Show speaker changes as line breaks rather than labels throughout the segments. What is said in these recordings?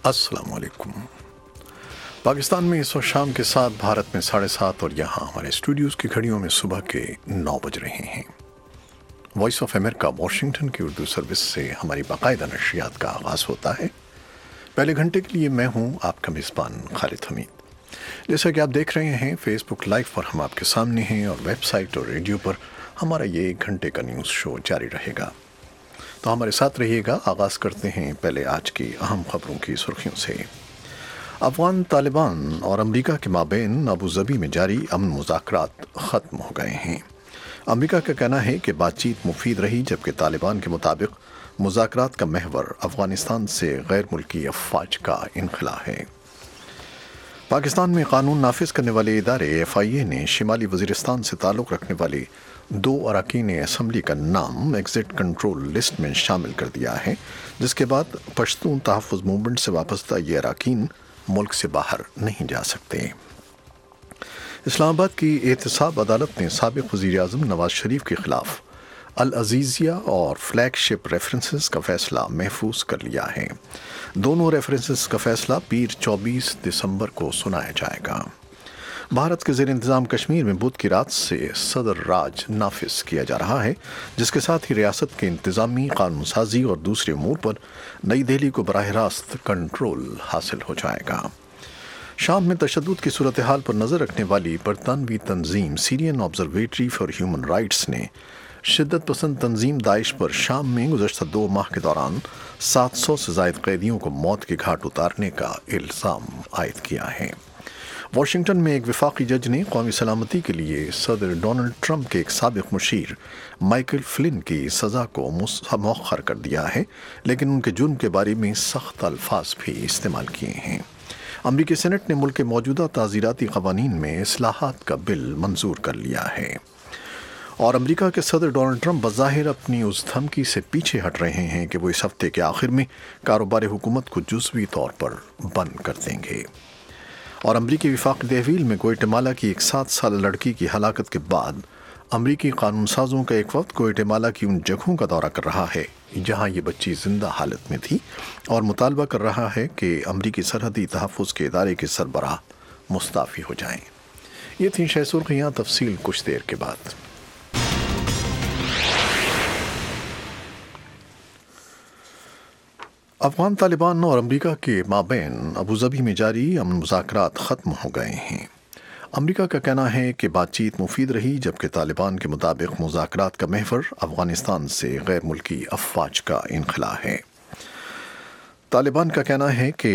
अस्सलाम वालेकुम। पाकिस्तान में इस वक्त शाम के 7, भारत में 7:30 और यहाँ हमारे स्टूडियोज़ की घड़ियों में सुबह के 9 बज रहे हैं। वॉइस ऑफ अमेरिका वाशिंगटन की उर्दू सर्विस से हमारी बाकायदा नशरियात का आगाज़ होता है। पहले घंटे के लिए मैं हूँ आपका मेज़बान खालिद हमीद। जैसा कि आप देख रहे हैं फेसबुक लाइव पर हम आपके सामने हैं और वेबसाइट और रेडियो पर हमारा ये 1 घंटे का न्यूज़ शो जारी रहेगा, तो हमारे साथ रहिएगा। आगाज़ करते हैं पहले आज की अहम खबरों की सुर्खियों से। अफगान तालिबान और अमेरिका के माबैन अबू ज़बी में जारी अमन मुज़ाकरात ख़त्म हो गए हैं। अमेरिका का कहना है कि बातचीत मुफीद रही, जबकि तालिबान के मुताबिक मुज़ाकरात का महवर अफ़गानिस्तान से गैर मुल्की अफ़वाज का इनखला है। पाकिस्तान में कानून नाफिज करने वाले इदारे FIA ने शिमाली वज़ीरिस्तान से ताल्लुक़ रखने वाले 2 अरकान असम्बली का नाम एग्जिट कंट्रोल लिस्ट में शामिल कर दिया है, जिसके बाद पश्तून तहफ़्फ़ुज़ मूवमेंट से वाबस्ता ये अरकान मुल्क से बाहर नहीं जा सकते। इस्लामाबाद की एहतसाब अदालत ने साबिक़ वज़ीर-ए-आज़म नवाज शरीफ के ख़िलाफ़ अल अज़ीज़िया और फ्लैगशिप रेफरेंसेस का फ़ैसला महफूज कर लिया है। दोनों रेफरेंसेस का फ़ैसला पीर 24 दिसंबर को सुनाया जाएगा। भारत के ज़ेर इंतज़ाम कश्मीर में बुध की रात से सदर राज नाफिज किया जा रहा है, जिसके साथ ही रियासत के इंतज़ामी, कानून साजी और दूसरे अमूर पर नई दिल्ली को बराह रास्त कंट्रोल हासिल हो जाएगा। शाम में तशद्दुद की सूरत हाल पर नज़र रखने वाली बरतानवी तंजीम Syrian observatory for human rights ने शिद्दत पसंद तंजीम दाइश पर शाम में गुज़श्ता 2 माह के दौरान 700 से ज़ायद कैदियों को मौत के घाट उतारने का इल्ज़ाम आयद किया है। वाशिंगटन में एक वफाकी जज ने कौमी सलामती के लिए सदर डोनाल्ड ट्रंप के एक साबिक़ मुशीर माइकल फ्लिन की सज़ा को मौखर कर दिया है, लेकिन उनके जुर्म के बारे में सख्त अल्फाज भी इस्तेमाल किए हैं। अमरीकी सेनेट ने मुल्क के मौजूदा ताज़ीराती क़वानीन में इस्लाहात का बिल मंजूर कर लिया है और अमेरिका के सदर डोनाल्ड ट्रंप बज़ाहिर अपनी उस धमकी से पीछे हट रहे हैं कि वो इस हफ्ते के आखिर में कारोबार हुकूमत को जुज़वी तौर पर बंद कर देंगे। और अमरीकी वफाकी तहवील में ग्वाटेमाला की एक 7 साल लड़की की हलाकत के बाद अमरीकी कानून साजों का एक वक्त ग्वाटेमाला की उन जगहों का दौरा कर रहा है जहां ये बच्ची जिंदा हालत में थी और मुतालबा कर रहा है कि अमरीकी सरहदी तहफ़्फ़ुज़ के इदारे के सरबराह मुस्ताफ़ी हो जाएं। ये थी शह सुर्खियाँ, तफसील कुछ देर के बाद। अफगान तालिबान और अमेरिका के माबैन अबू ज़बी में जारी अमन मुज़ाकरात ख़त्म हो गए हैं। अमेरिका का कहना है कि बातचीत मुफीद रही, जबकि तालिबान के मुताबिक मुज़ाकरात का महवर अफ़गानिस्तान से गैर मुल्की अफ़वाज का इनखला है। तालिबान का कहना है कि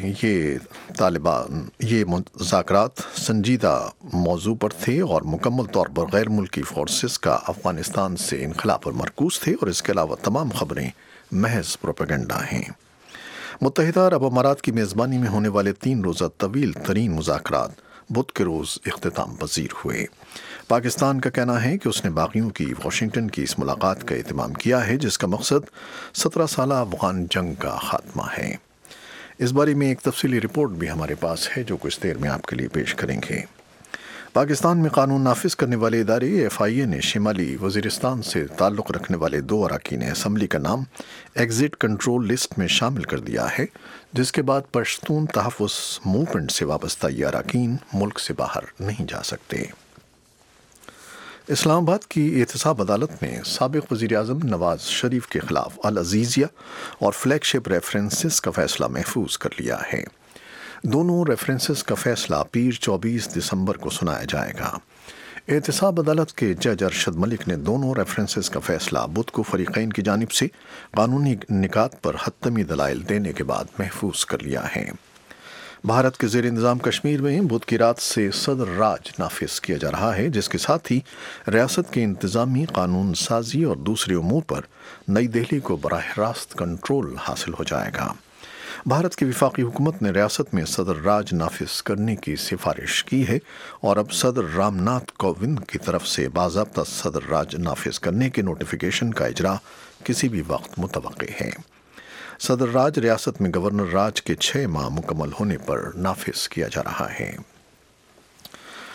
ये मुज़ाकरात संजीदा मौजू पर थे और मुकम्मल तौर पर गैर मुल्की फोर्सेस का अफ़गानिस्तान से इनखला पर मरकूज़ थे और इसके अलावा तमाम खबरें महज प्रोपेगेंडा हैं। मुत्तहिदा अरब अमारात की मेज़बानी में होने वाले 3 रोज़ा तवील तरीन मुज़ाकरात बुध के रोज़ इख्तिताम पज़ीर हुए। पाकिस्तान का कहना है कि उसने बागियों की वाशिंगटन की इस मुलाकात का एहतमाम किया है, जिसका मकसद 17 साला अफ़गान जंग का खात्मा है। इस बारे में एक तफसीली रिपोर्ट भी हमारे पास है जो कुछ देर में आपके लिए पेश करेंगे। पाकिस्तान में कानून नाफिज करने वाले इदारे FIA ने शिमाली वज़ीरिस्तान से ताल्लुक़ रखने वाले 2 अरकान असम्बली का नाम एग्जिट कंट्रोल लिस्ट में शामिल कर दिया है, जिसके बाद पश्तून तहफ़्फ़ुज़ मूवमेंट से वाबस्ता ये अरकान मुल्क से बाहर नहीं जा सकते। इस्लामाबाद की एहतसाब अदालत ने साबिक़ वज़ीर-ए-आज़म नवाज शरीफ के ख़िलाफ़ अल अज़ीज़िया और फ्लैगशिप रेफरेंसेस का फ़ैसला महफूज कर लिया है। दोनों रेफरेंसेस का फ़ैसला पीर 24 दिसंबर को सुनाया जाएगा। एहतसाब अदालत के जज अरशद मलिक ने दोनों रेफरेंसेस का फ़ैसला बुध को फ़रीक़ैन की जानिब से कानूनी निकात पर हत्तमी दलाइल देने के बाद महफूज कर लिया है। भारत के ज़ेर इंतज़ाम कश्मीर में बुध की रात से सदर राज नाफिज किया जा रहा है, जिसके साथ ही रियासत के इंतज़ामी, कानून साजी और दूसरे अमूर पर नई दिल्ली को बराह रास्त कंट्रोल हासिल हो जाएगा। भारत की वफाकी हुकूमत ने रियासत में सदर राज नाफिज करने की सिफारिश की है और अब सदर रामनाथ कोविंद की तरफ से बाज़ाब्ता सदर राज नाफिज करने के नोटिफिकेशन का इजरा किसी भी वक्त मुतवक्के है। सदर राज रियासत में गवर्नर राज के 6 माह मुकम्मल होने पर नाफिज किया जा रहा है।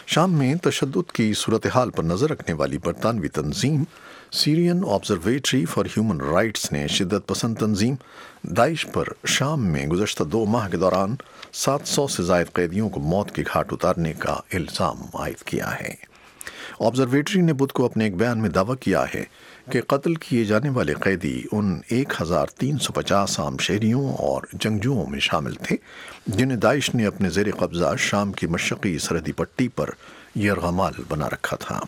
شام میں تشدد کی صورتحال پر نظر رکھنے والی برطانوی تنظیم Syrian observatory for human rights نے شدت پسند تنظیم داعش پر شام میں گزشتہ 2 ماہ کے دوران 700 سے زائد قیدیوں کو موت کے گھاٹ اتارنے کا الزام عائد کیا ہے۔ آبزرویٹری نے بدھ کو اپنے ایک بیان میں دعویٰ کیا ہے کہ قتل کیے جانے والے قیدی ان 1350 عام شہریوں اور جنگجوؤں میں شامل تھے جنہیں داعش نے اپنے زیر قبضہ شام کی مشرقی سرحدی پٹی پر یرغمال بنا رکھا تھا۔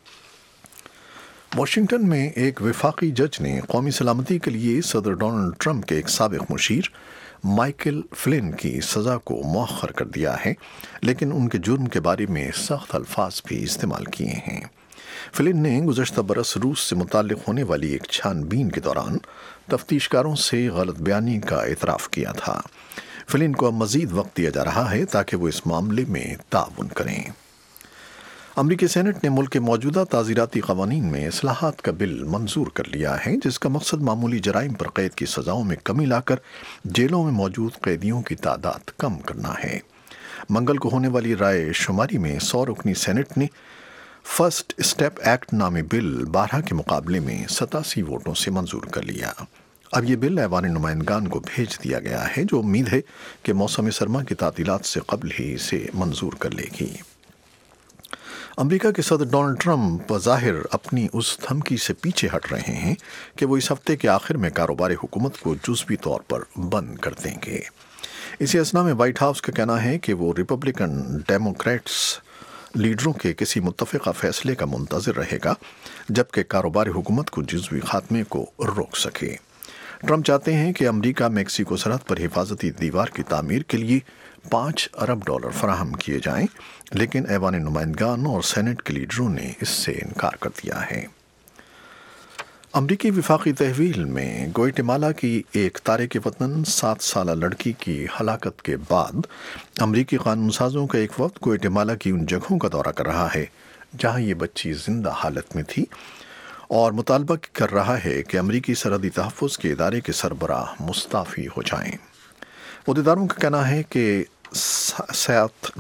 واشنگٹن میں ایک وفاقی جج نے قومی سلامتی کے لیے صدر ڈونلڈ ٹرمپ کے ایک سابق مشیر مائیکل فلن کی سزا کو مؤخر کر دیا ہے، لیکن ان کے جرم کے بارے میں سخت الفاظ بھی استعمال کیے ہیں۔ فلن نے گزشتہ برس روس سے متعلق ہونے والی ایک چھان بین کے دوران تفتیش کاروں سے غلط بیانی کا اعتراف کیا تھا۔ فلن کو اب مزید وقت دیا جا رہا ہے تاکہ وہ اس معاملے میں تعاون کریں۔ امریکی سینٹ نے ملک کے موجودہ تعزیراتی قوانین میں اصلاحات کا بل منظور کر لیا ہے، جس کا مقصد معمولی جرائم پر قید کی سزاؤں میں کمی لا کر جیلوں میں موجود قیدیوں کی تعداد کم کرنا ہے۔ منگل کو ہونے والی رائے شماری میں 100 رکنی سینٹ نے فرسٹ اسٹیپ ایکٹ نامی بل 12 کے مقابلے میں 87 ووٹوں سے منظور کر لیا۔ اب یہ بل ایوان نمائندگان کو بھیج دیا گیا ہے، جو امید ہے کہ موسم سرما کی تعطیلات سے قبل ہی اسے منظور کر لے گی۔ امریکہ کے صدر ڈونلڈ ٹرمپ بظاہر اپنی اس دھمکی سے پیچھے ہٹ رہے ہیں کہ وہ اس ہفتے کے آخر میں کاروباری حکومت کو جزوی طور پر بند کر دیں گے۔ اسی اثنا میں وائٹ ہاؤس کا کہنا ہے کہ وہ ریپبلکن ڈیموکریٹس لیڈروں کے کسی متفقہ فیصلے کا منتظر رہے گا جبکہ کاروباری حکومت کو جزوی خاتمے کو روک سکے۔ ٹرمپ چاہتے ہیں کہ امریکہ میکسیکو سرحد پر حفاظتی دیوار کی تعمیر کے لیے $5 ارب فراہم کیے جائیں، لیکن ایوان نمائندگان اور سینٹ کے لیڈروں نے اس سے انکار کر دیا ہے۔ امریکی وفاقی تحویل میں گوئٹمالا کی ایک تارک وطن 7 سالہ لڑکی کی ہلاکت کے بعد امریکی قانون سازوں کا ایک وفد گوئٹمالا کی ان جگہوں کا دورہ کر رہا ہے جہاں یہ بچی زندہ حالت میں تھی اور مطالبہ کر رہا ہے کہ امریکی سرحدی تحفظ کے ادارے کے سربراہ مستعفی ہو جائیں۔ عہدیداروں کا کہنا ہے کہ 7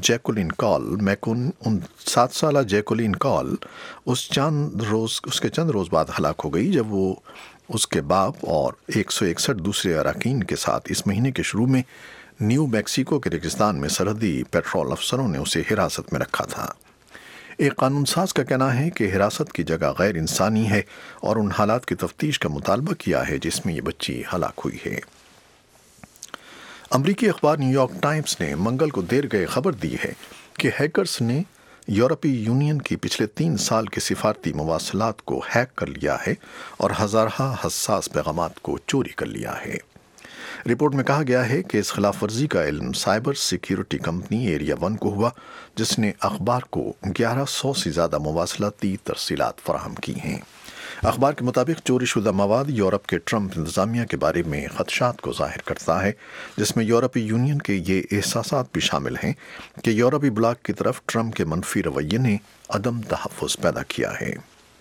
سالہ جیکولین کال اس کے چند روز بعد ہلاک ہو گئی جب وہ اس کے باپ اور 161 دوسرے اراکین کے ساتھ اس مہینے کے شروع میں نیو میکسیکو کے ریگستان میں سرحدی پیٹرول افسروں نے اسے حراست میں رکھا تھا۔ ایک قانون ساز کا کہنا ہے کہ حراست کی جگہ غیر انسانی ہے اور ان حالات کی تفتیش کا مطالبہ کیا ہے جس میں یہ بچی ہلاک ہوئی ہے۔ امریکی اخبار نیو یارک ٹائمز نے منگل کو دیر گئے خبر دی ہے کہ ہیکرز نے یورپی یونین کی پچھلے 3 سال کے سفارتی مواصلات کو ہیک کر لیا ہے اور ہزارہ حساس پیغامات کو چوری کر لیا ہے۔ رپورٹ میں کہا گیا ہے کہ اس خلاف ورزی کا علم سائبر سیکیورٹی کمپنی ایریا 1 کو ہوا، جس نے اخبار کو 1100 سے زیادہ مواصلاتی ترسیلات فراہم کی ہیں۔ اخبار کے مطابق چوری شدہ مواد یورپ کے ٹرمپ انتظامیہ کے بارے میں خدشات کو ظاہر کرتا ہے، جس میں یورپی یونین کے یہ احساسات بھی شامل ہیں کہ یورپی بلاک کی طرف ٹرمپ کے منفی رویے نے عدم تحفظ پیدا کیا ہے۔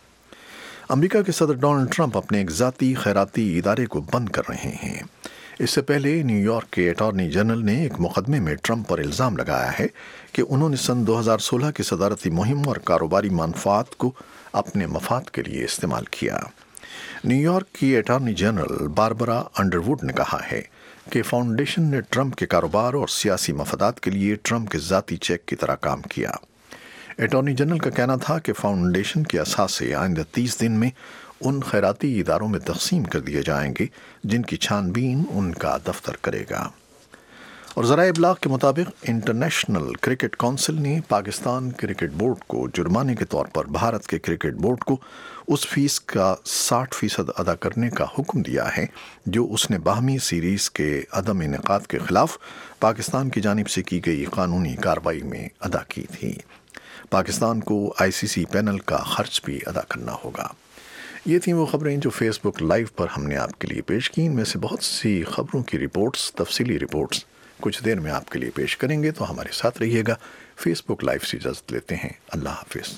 امریکہ کے صدر ڈونلڈ ٹرمپ اپنے ایک ذاتی خیراتی ادارے کو بند کر رہے ہیں۔ اس سے پہلے نیو یارک کے اٹارنی جنرل نے ایک مقدمے میں ٹرمپ پر الزام لگایا ہے کہ انہوں نے سن 2016 کی صدارتی مہم اور کاروباری منافعات کو اپنے مفاد کے لیے استعمال کیا۔ نیو یارک کی اٹارنی جنرل باربرا انڈرووڈ نے کہا ہے کہ فاؤنڈیشن نے ٹرمپ کے کاروبار اور سیاسی مفادات کے لیے ٹرمپ کے ذاتی چیک کی طرح کام کیا۔ اٹارنی جنرل کا کہنا تھا کہ فاؤنڈیشن کے اثاثے آئندہ 30 دن میں ان خیراتی اداروں میں تقسیم کر دیے جائیں گے جن کی چھان بین ان کا دفتر کرے گا۔ اور ذرائع ابلاغ کے مطابق انٹرنیشنل کرکٹ کونسل نے پاکستان کرکٹ بورڈ کو جرمانے کے طور پر بھارت کے کرکٹ بورڈ کو اس فیس کا 60% ادا کرنے کا حکم دیا ہے جو اس نے باہمی سیریز کے عدم انعقاد کے خلاف پاکستان کی جانب سے کی گئی قانونی کارروائی میں ادا کی تھی۔ پاکستان کو ICC پینل کا خرچ بھی ادا کرنا ہوگا۔ یہ تھیں وہ خبریں جو فیس بک لائیو پر ہم نے آپ کے لیے پیش کی۔ ان میں سے بہت سی خبروں کی رپورٹس، تفصیلی رپورٹس کچھ دیر میں آپ کے لیے پیش کریں گے، تو ہمارے ساتھ رہیے گا۔ فیس بک لائیو سے اجازت لیتے ہیں، اللہ حافظ۔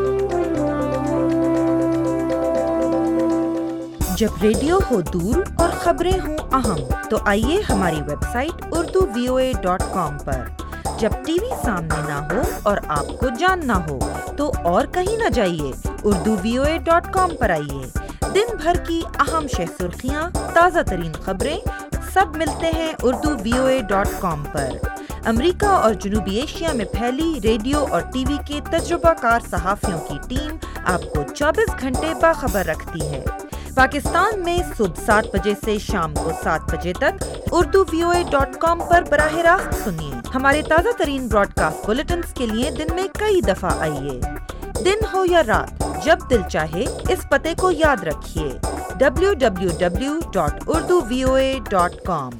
جب ریڈیو ہو دور اور خبریں ہوں اہم تو آئیے ہماری ویب سائٹ urduvoa.com پر. جب ٹی وی سامنے نہ ہو اور آپ کو جاننا ہو تو اور کہیں نہ جائیے, urduvoa.com پر آئیے. دن بھر کی اہم شہ سرخیاں, تازہ ترین خبریں سب ملتے ہیں urduvoa.com پر. امریکہ اور جنوبی ایشیا میں پھیلی ریڈیو اور ٹی وی کے تجربہ کار صحافیوں کی ٹیم آپ کو 24 گھنٹے باخبر رکھتی ہے. پاکستان میں صبح 7 بجے سے شام کو 7 بجے تک urduvoa.com پر براہ راست سنیے. ہمارے تازہ ترین براڈ کاسٹ بلیٹنز کے لیے دن میں کئی دفعہ آئیے. دن ہو یا رات, جب دل چاہے اس پتے کو یاد رکھیے, www.urduvoa.com.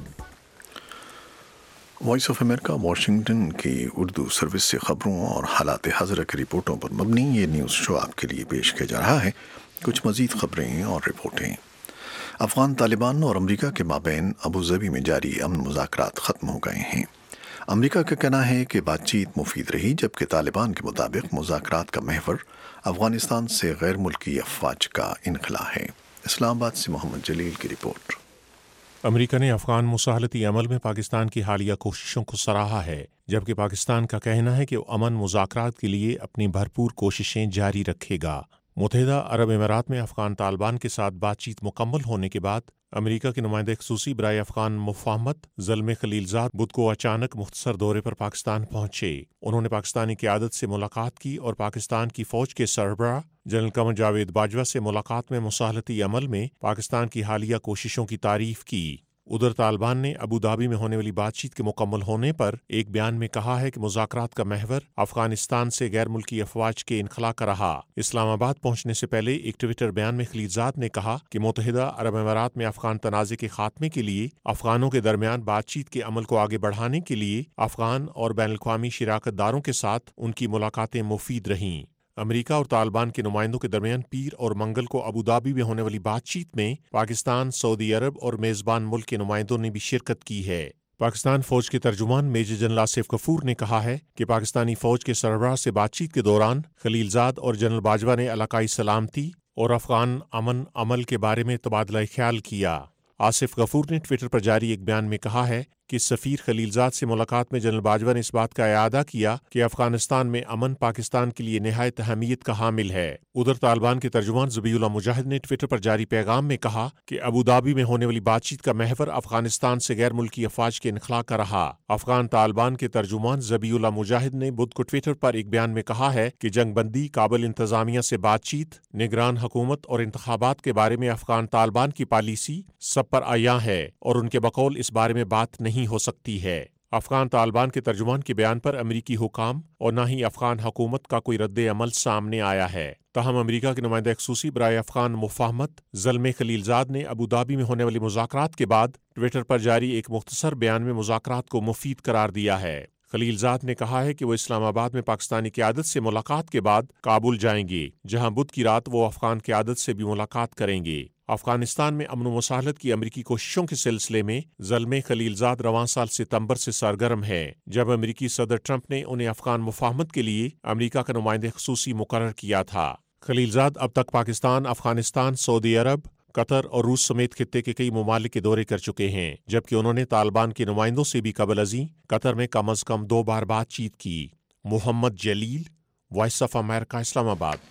Voice of America Washington کی اردو سروس سے خبروں اور حالات حاضرہ کی رپورٹوں پر مبنی یہ نیوز شو آپ کے لیے پیش کیا جا رہا ہے. کچھ مزید خبریں اور رپورٹیں. افغان طالبان اور امریکہ کے مابین ابوظبی میں جاری امن مذاکرات ختم ہو گئے ہیں. امریکہ کا کہنا ہے کہ بات چیت مفید رہی, جبکہ طالبان کے مطابق مذاکرات کا محور افغانستان سے غیر ملکی افواج کا انخلا ہے. اسلام آباد سے محمد جلیل کی رپورٹ.
امریکہ نے افغان مصالحتی عمل میں پاکستان کی حالیہ کوششوں کو سراہا ہے, جبکہ پاکستان کا کہنا ہے کہ وہ امن مذاکرات کے لیے اپنی بھرپور کوششیں جاری رکھے گا. متحدہ عرب امارات میں افغان طالبان کے ساتھ بات چیت مکمل ہونے کے بعد امریکہ کے نمائندہ خصوصی برائے افغان مفاہمت زلمے خلیلزاد بدھ کو اچانک مختصر دورے پر پاکستان پہنچے. انہوں نے پاکستانی قیادت سے ملاقات کی اور پاکستان کی فوج کے سربراہ جنرل قمر جاوید باجوہ سے ملاقات میں مصالحتی عمل میں پاکستان کی حالیہ کوششوں کی تعریف کی. ادھر طالبان نے ابوظہبی میں ہونے والی بات چیت کے مکمل ہونے پر ایک بیان میں کہا ہے کہ مذاکرات کا محور افغانستان سے غیر ملکی افواج کے انخلا کا رہا. اسلام آباد پہنچنے سے پہلے ایک ٹویٹر بیان میں خلیلزاد نے کہا کہ متحدہ عرب امارات میں افغان تنازع کے خاتمے کے لیے افغانوں کے درمیان بات چیت کے عمل کو آگے بڑھانے کے لیے افغان اور بین الاقوامی شراکت داروں کے ساتھ ان کی ملاقاتیں مفید رہیں. امریکہ اور طالبان کے نمائندوں کے درمیان پیر اور منگل کو ابوظہبی میں ہونے والی بات چیت میں پاکستان، سعودی عرب اور میزبان ملک کے نمائندوں نے بھی شرکت کی ہے. پاکستان فوج کے ترجمان میجر جنرل آصف غفور نے کہا ہے کہ پاکستانی فوج کے سربراہ سے بات چیت کے دوران خلیلزاد اور جنرل باجوہ نے علاقائی سلامتی اور افغان امن عمل کے بارے میں تبادلہ خیال کیا. آصف غفور نے ٹویٹر پر جاری ایک بیان میں کہا ہے کہ سفیر خلیلزاد سے ملاقات میں جنرل باجوہ نے اس بات کا اعادہ کیا کہ افغانستان میں امن پاکستان کے لیے نہایت اہمیت کا حامل ہے. ادھر طالبان کے ترجمان ذبیح اللہ مجاہد نے ٹویٹر پر جاری پیغام میں کہا کہ ابوظہبی میں ہونے والی بات چیت کا محور افغانستان سے غیر ملکی افواج کے انخلا کا رہا. افغان طالبان کے ترجمان ذبیح اللہ مجاہد نے بدھ کو ٹویٹر پر ایک بیان میں کہا ہے کہ جنگ بندی، کابل انتظامیہ سے بات چیت، نگران حکومت اور انتخابات کے بارے میں افغان طالبان کی پالیسی سب پر عیاں ہے اور ان کے بقول اس بارے میں بات نہیں ہو سکتی ہے. افغان طالبان کے ترجمان کے بیان پر امریکی حکام اور نہ ہی افغان حکومت کا کوئی رد عمل سامنے آیا ہے. تاہم امریکہ کے نمائندہ خصوصی برائے افغان مفاہمت زلمے خلیلزاد نے ابوظہبی میں ہونے والی مذاکرات کے بعد ٹویٹر پر جاری ایک مختصر بیان میں مذاکرات کو مفید قرار دیا ہے. خلیلزاد نے کہا ہے کہ وہ اسلام آباد میں پاکستانی قیادت سے ملاقات کے بعد کابل جائیں گے، جہاں بدھ کی رات وہ افغان قیادت سے بھی ملاقات کریں گے. افغانستان میں امن و مصالحت کی امریکی کوششوں کے سلسلے میں زلمے خلیلزاد رواں سال ستمبر سے سرگرم ہے، جب امریکی صدر ٹرمپ نے انہیں افغان مفاہمت کے لیے امریکہ کا نمائندہ خصوصی مقرر کیا تھا. خلیلزاد اب تک پاکستان، افغانستان، سعودی عرب، قطر اور روس سمیت خطے کے کئی ممالک کے دورے کر چکے ہیں، جبکہ انہوں نے طالبان کے نمائندوں سے بھی قبل ازیں قطر میں کم از کم 2 بار بات چیت کی. محمد جلیل، وائس آف امریکہ، اسلام آباد.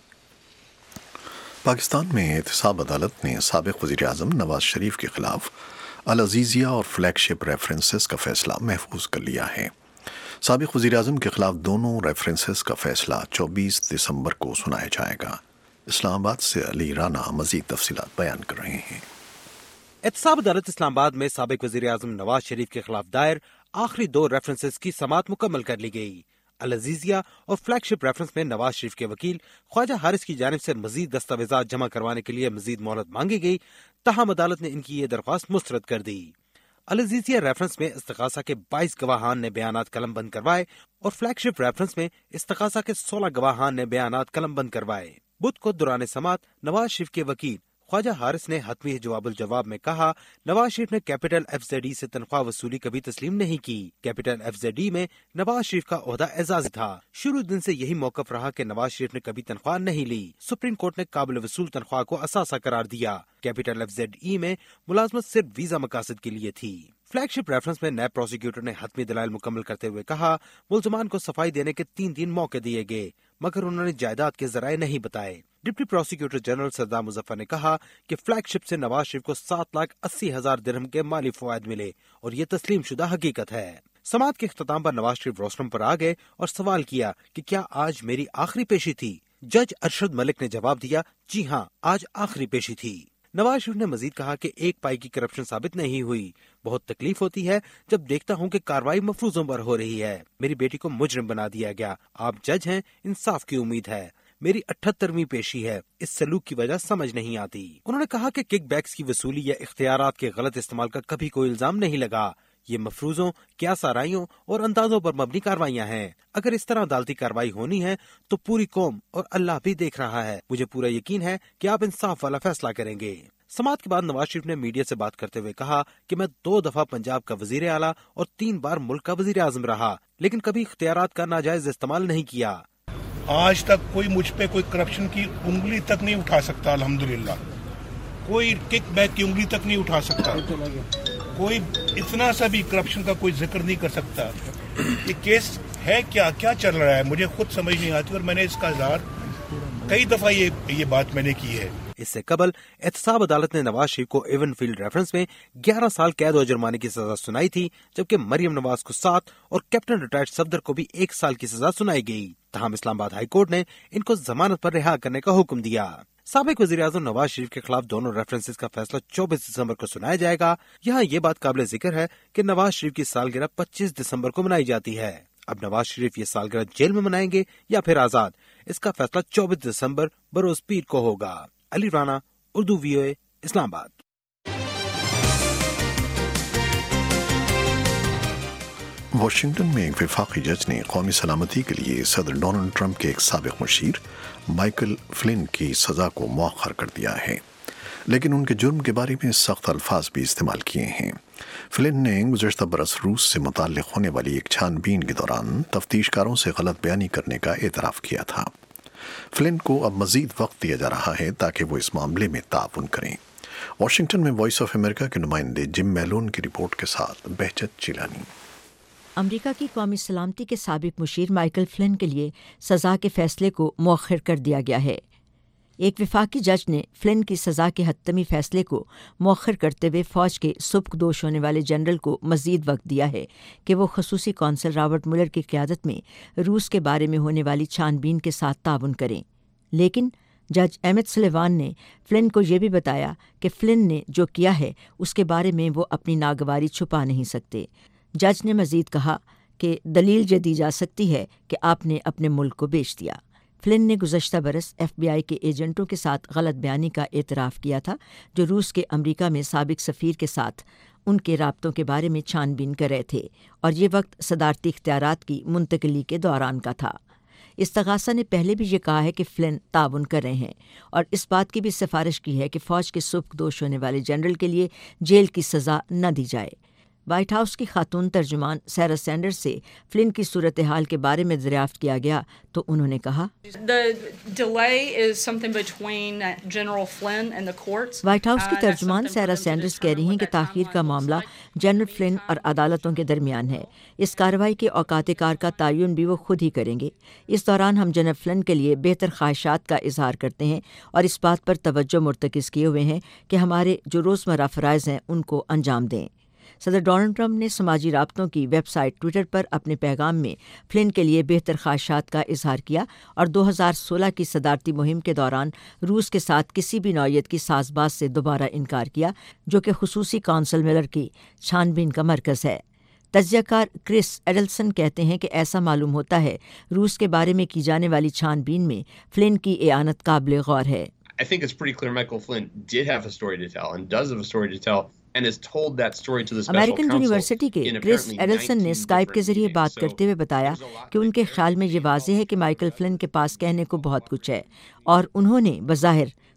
پاکستان میں احتساب عدالت نے سابق وزیر اعظم نواز شریف کے خلاف العزیزیہ اور فلیگ شپ ریفرنسز کا فیصلہ محفوظ کر لیا ہے. سابق وزیر اعظم کے خلاف دونوں ریفرنسز کا فیصلہ 24 دسمبر کو سنایا جائے گا. اسلام آباد سے علی رانا مزید تفصیلات بیان کر رہے ہیں.
احتساب عدالت اسلام آباد میں سابق وزیر اعظم نواز شریف کے خلاف دائر آخری 2 ریفرنسز کی سماعت مکمل کر لی گئی. العزیزیہ اور فلیگ شپ ریفرنس میں نواز شریف کے وکیل خواجہ حارث کی جانب سے مزید دستاویزات جمع کروانے کے لیے مزید مہلت مانگی گئی، تاہم عدالت نے ان کی یہ درخواست مسترد کر دی. العزیزیہ ریفرنس میں استغاثہ کے 22 گواہان نے بیانات قلم بند کروائے اور فلیگ شپ ریفرنس میں استغاثہ کے 16 گواہان نے بیانات قلم بند کروائے. بدھ کو دوران سماعت نواز شریف کے وکیل خواجہ حارث نے حتمی جواب الجواب میں کہا، نواز شریف نے کیپٹل FZE سے تنخواہ وصولی کبھی تسلیم نہیں کی۔ کیپٹل FZE میں نواز شریف کا عہدہ اعزازی تھا۔ شروع دن سے یہی موقف رہا کہ نواز شریف نے کبھی تنخواہ نہیں لی۔ سپریم کورٹ نے قابل وصول تنخواہ کو اثاثہ قرار دیا۔ کیپٹل FZE میں ملازمت صرف ویزا مقاصد کے لیے تھی۔ فلیگ شپ ریفرنس میں نیب پروسیکیوٹر نے حتمی دلائل مکمل کرتے ہوئے کہا، ملزمان کو صفائی دینے کے 3 دن موقع دیے گئے، مگر انہوں نے جائیداد کے ذرائع نہیں بتائے۔ ڈپٹی پروسیکیوٹر جنرل سردار مظفر نے کہا کہ فلیگ شپ سے نواز شریف کو 7,80,000 درہم کے مالی فوائد ملے اور یہ تسلیم شدہ حقیقت ہے۔ سماعت کے اختتام پر نواز شریف روسٹرم پر آ گئے اور سوال کیا کہ کیا آج میری آخری پیشی تھی؟ جج ارشد ملک نے جواب دیا، جی ہاں، آج آخری پیشی تھی۔ نواز شریف نے مزید کہا کہ 1 پائی کی کرپشن ثابت نہیں ہوئی۔ بہت تکلیف ہوتی ہے جب دیکھتا ہوں کہ کارروائی مفروضوں پر ہو رہی ہے۔ میری بیٹی کو مجرم بنا دیا گیا۔ آپ جج ہیں، انصاف کی امید ہے۔ میری 78ویں پیشی ہے، اس سلوک کی وجہ سمجھ نہیں آتی۔ انہوں نے کہا کہ کک بیکس کی وصولی یا اختیارات کے غلط استعمال کا کبھی کوئی الزام نہیں لگا۔ یہ مفروضوں، قیاس آرائیوں اور اندازوں پر مبنی کارروائیاں ہیں۔ اگر اس طرح عدالتی کارروائی ہونی ہے تو پوری قوم اور اللہ بھی دیکھ رہا ہے۔ مجھے پورا یقین ہے کہ آپ انصاف والا فیصلہ کریں گے۔ سماعت کے بعد نواز شریف نے میڈیا سے بات کرتے ہوئے کہا کہ میں 2 دفعہ پنجاب کا وزیر اعلیٰ اور 3 بار ملک کا وزیر اعظم رہا، لیکن کبھی اختیارات کا ناجائز استعمال نہیں کیا۔
آج تک کوئی مجھ پہ کوئی کرپشن کی انگلی تک نہیں اٹھا سکتا، الحمدللہ کوئی کک بیک کی انگلی تک نہیں اٹھا سکتا، کوئی اتنا سا بھی کرپشن کا کوئی ذکر نہیں کر سکتا۔ یہ کیس ہے کیا چل رہا ہے مجھے خود سمجھ نہیں آتی، اور میں نے اس کا اظہار کئی دفعہ یہ بات میں نے کی ہے۔
اس سے قبل احتساب عدالت نے نواز شریف کو ایون فیلڈ ریفرنس میں 11 سال قید و جرمانے کی سزا سنائی تھی، جبکہ مریم نواز کو 7 اور کیپٹن ریٹائرڈ صفدر کو بھی 1 سال کی سزا سنائی گئی۔ تاہم اسلام آباد ہائی کورٹ نے ان کو ضمانت پر رہا کرنے کا حکم دیا۔ سابق وزیر اعظم نواز شریف کے خلاف دونوں ریفرنسز کا فیصلہ 24 دسمبر کو سنایا جائے گا۔ یہاں یہ بات قابل ذکر ہے کہ نواز شریف کی سالگرہ 25 دسمبر کو منائی جاتی ہے۔ اب نواز شریف یہ سالگرہ جیل میں منائیں گے یا پھر آزاد، اس کا فیصلہ 24 دسمبر بروز پیر کو ہوگا۔ علی رانا، اردو VOA، اسلام آباد۔
واشنگٹن میں ایک وفاقی جج نے قومی سلامتی کے لیے صدر ڈونلڈ ٹرمپ کے ایک سابق مشیر مائیکل فلن کی سزا کو مؤخر کر دیا ہے، لیکن ان کے جرم کے بارے میں سخت الفاظ بھی استعمال کیے ہیں۔ فلن نے گزشتہ برس روس سے متعلق ہونے والی ایک چھان بین کے دوران تفتیش کاروں سے غلط بیانی کرنے کا اعتراف کیا تھا۔ فلن کو اب مزید وقت دیا جا رہا ہے تاکہ وہ اس معاملے میں تعاون کریں۔ واشنگٹن میں وائس آف امریکہ کے نمائندے جم میلون کی رپورٹ کے ساتھ بہجت چیلانی۔
امریکہ کی قومی سلامتی کے سابق مشیر مائیکل فلن کے لیے سزا کے فیصلے کو مؤخر کر دیا گیا ہے۔ ایک وفاقی جج نے فلن کی سزا کے حتمی فیصلے کو مؤخر کرتے ہوئے فوج کے سبکدوش ہونے والے جنرل کو مزید وقت دیا ہے کہ وہ خصوصی کونسل رابرٹ ملر کی قیادت میں روس کے بارے میں ہونے والی چھان بین کے ساتھ تعاون کریں، لیکن جج ایمٹ سلیوان نے فلن کو یہ بھی بتایا کہ فلن نے جو کیا ہے اس کے بارے میں وہ اپنی ناگواری چھپا نہیں سکتے۔ جج نے مزید کہا کہ دلیل یہ دی جا سکتی ہے کہ آپ نے اپنے ملک کو بیچ دیا۔ فلن نے گزشتہ برس FBI کے ایجنٹوں کے ساتھ غلط بیانی کا اعتراف کیا تھا، جو روس کے امریکہ میں سابق سفیر کے ساتھ ان کے رابطوں کے بارے میں چھان بین کر رہے تھے، اور یہ وقت صدارتی اختیارات کی منتقلی کے دوران کا تھا۔ استغاثہ نے پہلے بھی یہ کہا ہے کہ فلن تعاون کر رہے ہیں، اور اس بات کی بھی سفارش کی ہے کہ فوج کے سبکدوش ہونے والے جنرل کے لیے جیل کی سزا نہ دی جائے۔ وائٹ ہاؤس کی خاتون ترجمان سیرا سینڈرز سے فلن کی صورتحال کے بارے میں دریافت کیا گیا تو انہوں نے کہا، وائٹ ہاؤس کی ترجمان سیرا سینڈرز کہہ رہی ہیں کہ تاخیر کا معاملہ جنرل فلن اور عدالتوں کے درمیان ہے۔ اس کارروائی کے اوقات کار کا تعین بھی وہ خود ہی کریں گے۔ اس دوران ہم جنرل فلن کے لیے بہتر خواہشات کا اظہار کرتے ہیں اور اس بات پر توجہ مرتکز کیے ہوئے ہیں کہ ہمارے جو روزمرہ فرائض ہیں ان کو انجام دیں۔ صدر ڈونلڈ ٹرمپ نے سماجی رابطوں کی ویب سائٹ ٹویٹر پر اپنے پیغام میں فلن کے لیے بہتر خواہشات کا اظہار کیا اور 2016 کی صدارتی مہم کے دوران روس کے ساتھ کسی بھی نوعیت کی ساز باز سے دوبارہ انکار کیا، جو کہ خصوصی کونسل ملر کی چھان بین کا مرکز ہے۔ تجزیہ کار کرس ایڈلسن کہتے ہیں کہ ایسا معلوم ہوتا ہے روس کے بارے میں کی جانے والی چھان بین میں فلن کی اعانت قابل غور ہے۔
I think it's pretty clear Michael Flynn did have a story to tell and does have a story to tell and has told that story to the special counsel.
American university کے Chris ایڈلسن نے Skype کے ذریعے بات کرتے ہوئے بتایا کہ ان کے خیال میں یہ واضح ہے کہ مائیکل فلن کے پاس کہنے کو بہت کچھ ہے، اور انہوں نے بظاہر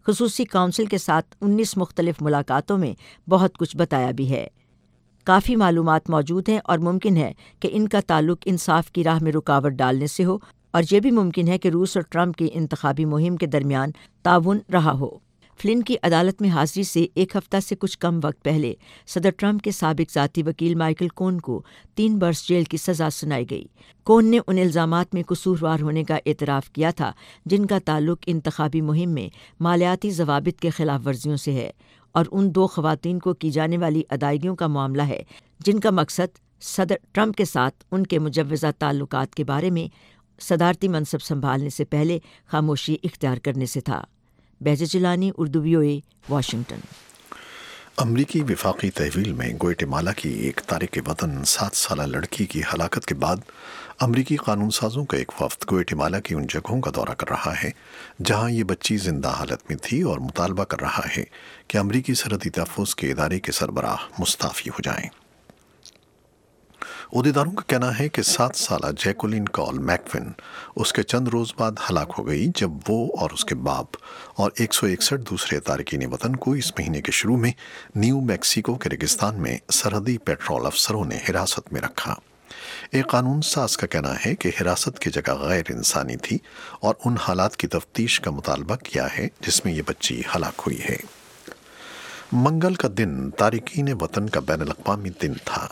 خصوصی کونسل کے ساتھ 19 مختلف ملاقاتوں میں بہت کچھ بتایا بھی ہے۔ کافی معلومات موجود ہیں اور ممکن ہے کہ ان کا تعلق انصاف کی راہ میں رکاوٹ ڈالنے سے ہو، اور یہ بھی ممکن ہے کہ روس اور ٹرمپ کی انتخابی مہم کے درمیان تعاون رہا ہو۔ فلن کی عدالت میں حاضری سے ایک ہفتہ سے کچھ کم وقت پہلے صدر ٹرمپ کے سابق ذاتی وکیل مائیکل کون کو 3 برس جیل کی سزا سنائی گئی۔ کون نے ان الزامات میں قصوروار ہونے کا اعتراف کیا تھا جن کا تعلق انتخابی مہم میں مالیاتی ضوابط کے خلاف ورزیوں سے ہے، اور ان 2 خواتین کو کی جانے والی ادائیگیوں کا معاملہ ہے جن کا مقصد صدر ٹرمپ کے ساتھ ان کے مجوزہ تعلقات کے بارے میں صدارتی منصب سنبھالنے سے پہلے خاموشی اختیار کرنے سے تھا۔ Bahjat Jilani, Urdu VOA، Washington.
امریکی وفاقی تحویل میں گوئٹیمالا کی ایک تارک وطن 7 سالہ لڑکی کی ہلاکت کے بعد امریکی قانون سازوں کا ایک وفد گوئٹیمالا کی ان جگہوں کا دورہ کر رہا ہے جہاں یہ بچی زندہ حالت میں تھی، اور مطالبہ کر رہا ہے کہ امریکی سرحدی تحفظ کے ادارے کے سربراہ مستعفی ہو جائیں۔ عہدیداروں کا کہنا ہے کہ 7 سالہ جیکولین کال میکفن اس کے چند روز بعد ہلاک ہو گئی جب وہ اور اس کے باپ اور 161 دوسرے تارکین وطن کو اس مہینے کے شروع میں نیو میکسیکو کے ریگستان میں سرحدی پیٹرول افسروں نے حراست میں رکھا۔ ایک قانون ساز کا کہنا ہے کہ حراست کی جگہ غیر انسانی تھی اور ان حالات کی تفتیش کا مطالبہ کیا ہے جس میں یہ بچی ہلاک ہوئی ہے۔ منگل کا دن تارکین وطن کا بین الاقوامی دن تھا۔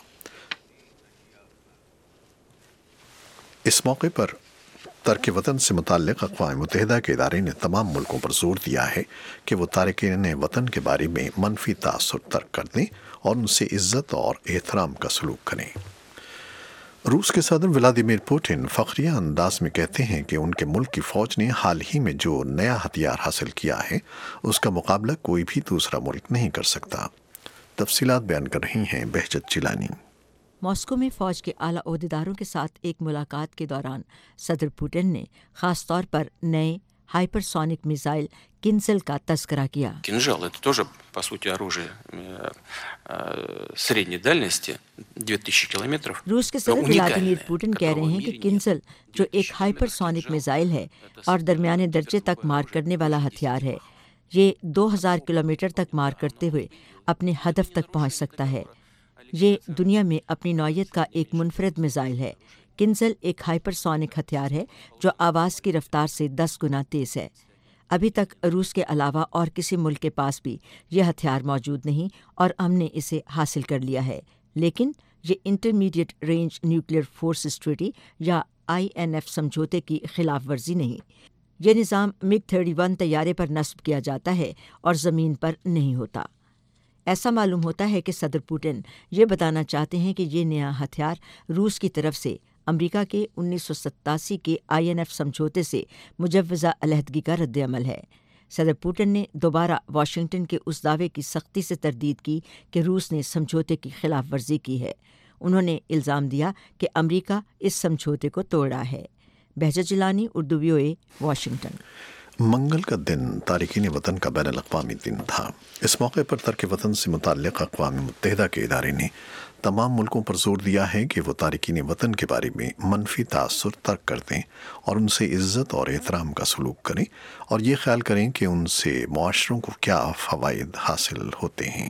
اس موقع پر ترک وطن سے متعلق اقوام متحدہ کے ادارے نے تمام ملکوں پر زور دیا ہے کہ وہ تارکین وطن کے بارے میں منفی تاثر ترک کر دیں اور ان سے عزت اور احترام کا سلوک کریں۔ روس کے صدر ولادیمیر پوٹن فخریہ انداز میں کہتے ہیں کہ ان کے ملک کی فوج نے حال ہی میں جو نیا ہتھیار حاصل کیا ہے اس کا مقابلہ کوئی بھی دوسرا ملک نہیں کر سکتا۔ تفصیلات بیان کر رہی ہیں بہجت جیلانی۔
ماسکو میں فوج کے اعلیٰ عہدیداروں کے ساتھ ایک ملاقات کے دوران صدر پوٹن نے خاص طور پر نئے ہائپر سونک میزائل کنزل کا تذکرہ کیا۔
Кинжал — это тоже, по сути, оружие средней дальности, 2000 километров.
روس کے صدر ولادیمیر پوٹن کہہ رہے ہیں کہ کنزل جو ایک ہائپر سونک میزائل ہے اور درمیانے درجے تک مار کرنے والا ہتھیار ہے، یہ 2000 کلومیٹر تک مار کرتے ہوئے اپنے ہدف تک پہنچ سکتا ہے۔ یہ دنیا میں اپنی نوعیت کا ایک منفرد میزائل ہے۔ کنزل ایک ہائپر سونک ہتھیار ہے جو آواز کی رفتار سے 10 گنا تیز ہے۔ ابھی تک روس کے علاوہ اور کسی ملک کے پاس بھی یہ ہتھیار موجود نہیں اور ہم نے اسے حاصل کر لیا ہے، لیکن یہ intermediate range nuclear forces treaty یا INF سمجھوتے کی خلاف ورزی نہیں۔ یہ نظام MiG-31 طیارے پر نصب کیا جاتا ہے اور زمین پر نہیں ہوتا۔ ایسا معلوم ہوتا ہے کہ صدر پوٹن یہ بتانا چاہتے ہیں کہ یہ نیا ہتھیار روس کی طرف سے امریکہ کے 1987 کے INF سمجھوتے سے مجوزہ علیحدگی کا رد عمل ہے۔ صدر پوٹن نے دوبارہ واشنگٹن کے اس دعوے کی سختی سے تردید کی کہ روس نے سمجھوتے کی خلاف ورزی کی ہے۔ انہوں نے الزام دیا کہ امریکہ اس سمجھوتے کو توڑا ہے۔ Bahjat Jilani, Urdu VOA، Washington.
منگل کا دن تارکین وطن کا بین الاقوامی دن تھا۔ اس موقع پر ترک وطن سے متعلق اقوام متحدہ کے ادارے نے تمام ملکوں پر زور دیا ہے کہ وہ تارکین وطن کے بارے میں منفی تاثر ترک کر دیں اور ان سے عزت اور احترام کا سلوک کریں اور یہ خیال کریں کہ ان سے معاشروں کو کیا فوائد حاصل ہوتے ہیں۔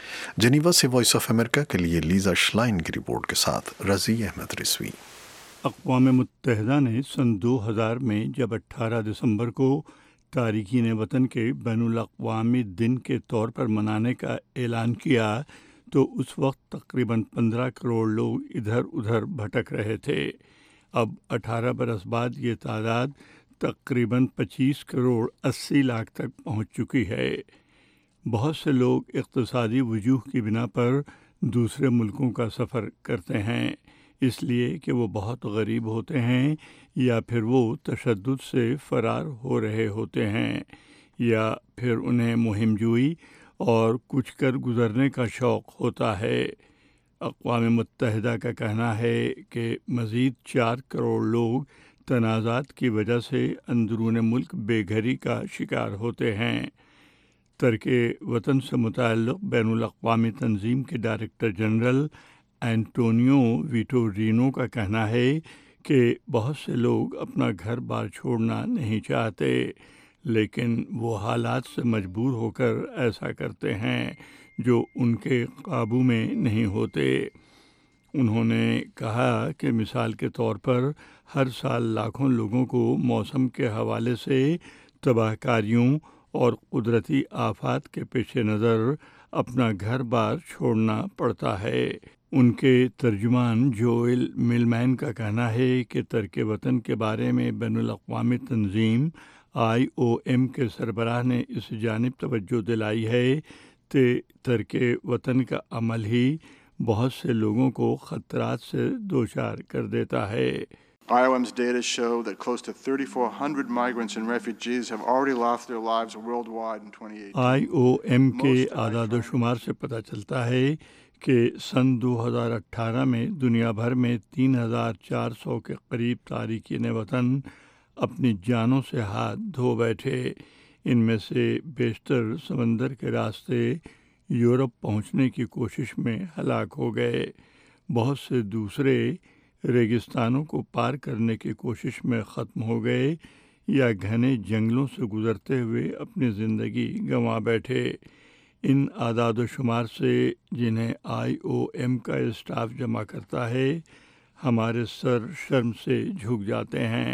جنیوا سے وائس آف امریکہ کے لیے لیزا شلائن کی رپورٹ کے ساتھ رضی احمد رضوی۔
اقوام متحدہ نے سن 2000 میں جب 18 دسمبر کو تارکین وطن کے بین الاقوامی دن کے طور پر منانے کا اعلان کیا تو اس وقت تقریباً 15 کروڑ لوگ ادھر ادھر بھٹک رہے تھے۔ اب 18 برس بعد یہ تعداد تقریباً 25 کروڑ 80 لاکھ تک پہنچ چکی ہے۔ بہت سے لوگ اقتصادی وجوہ کی بنا پر دوسرے ملکوں کا سفر کرتے ہیں، اس لیے کہ وہ بہت غریب ہوتے ہیں یا پھر وہ تشدد سے فرار ہو رہے ہوتے ہیں یا پھر انہیں مہم جوئی اور کچھ کر گزرنے کا شوق ہوتا ہے۔ اقوام متحدہ کا کہنا ہے کہ مزید 4 کروڑ لوگ تنازعات کی وجہ سے اندرون ملک بے گھری کا شکار ہوتے ہیں۔ ترک وطن سے متعلق بین الاقوامی تنظیم کے ڈائریکٹر جنرل اینٹونیو ویٹورینو کا کہنا ہے کہ بہت سے لوگ اپنا گھر بار چھوڑنا نہیں چاہتے، لیکن وہ حالات سے مجبور ہو کر ایسا کرتے ہیں جو ان کے قابو میں نہیں ہوتے۔ انہوں نے کہا کہ مثال کے طور پر ہر سال لاکھوں لوگوں کو موسم کے حوالے سے تباہ کاریوں اور قدرتی آفات کے پیش نظر اپنا گھر بار چھوڑنا پڑتا ہے۔ ان کے ترجمان جوئل ملمین کا کہنا ہے کہ ترک وطن کے بارے میں بین الاقوامی تنظیم IOM کے سربراہ نے اس جانب توجہ دلائی ہے کہ ترک وطن کا عمل ہی بہت سے لوگوں کو خطرات سے دوچار کر دیتا ہے۔
IOM's data show that close to 3,400 migrants and refugees have already lost their lives worldwide in 2018.
IOM کے اعداد و شمار سے پتہ چلتا ہے کہ سن 2018 میں دنیا بھر میں 3,400 کے قریب تارکین وطن اپنی جانوں سے ہاتھ دھو بیٹھے۔ ان میں سے بیشتر سمندر کے راستے یورپ پہنچنے کی کوشش میں ہلاک ہو گئے۔ بہت سے دوسرے ریگستانوں کو پار کرنے کی کوشش میں ختم ہو گئے یا گھنے جنگلوں سے گزرتے ہوئے اپنی زندگی گنوا بیٹھے۔ ان اعداد و شمار سے جنہیں IOM کا اسٹاف جمع کرتا ہے ہمارے سر شرم سے جھک جاتے ہیں۔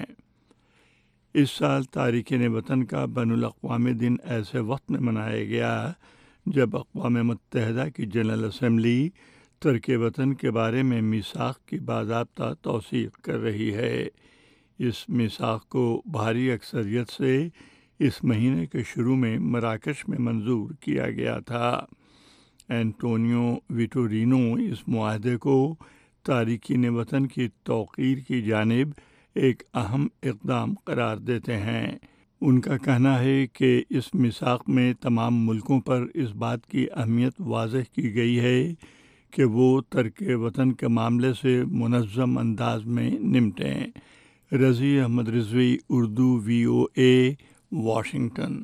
اس سال تارکین وطن کا بین الاقوامی دن ایسے وقت میں منایا گیا جب اقوام متحدہ کی جنرل اسمبلی ترک وطن کے بارے میں میثاق کی باضابطہ توثیق کر رہی ہے۔ اس میثاق کو بھاری اکثریت سے اس مہینے کے شروع میں مراکش میں منظور کیا گیا تھا۔ اینٹونیو ویٹورینو اس معاہدے کو تارکین وطن کی توقیر کی جانب ایک اہم اقدام قرار دیتے ہیں۔ ان کا کہنا ہے کہ اس میثاق میں تمام ملکوں پر اس بات کی اہمیت واضح کی گئی ہے کہ وہ ترک وطن کے معاملے سے منظم انداز میں نمٹیں۔ Razi Ahmed Rizvi, Urdu VOA، Washington.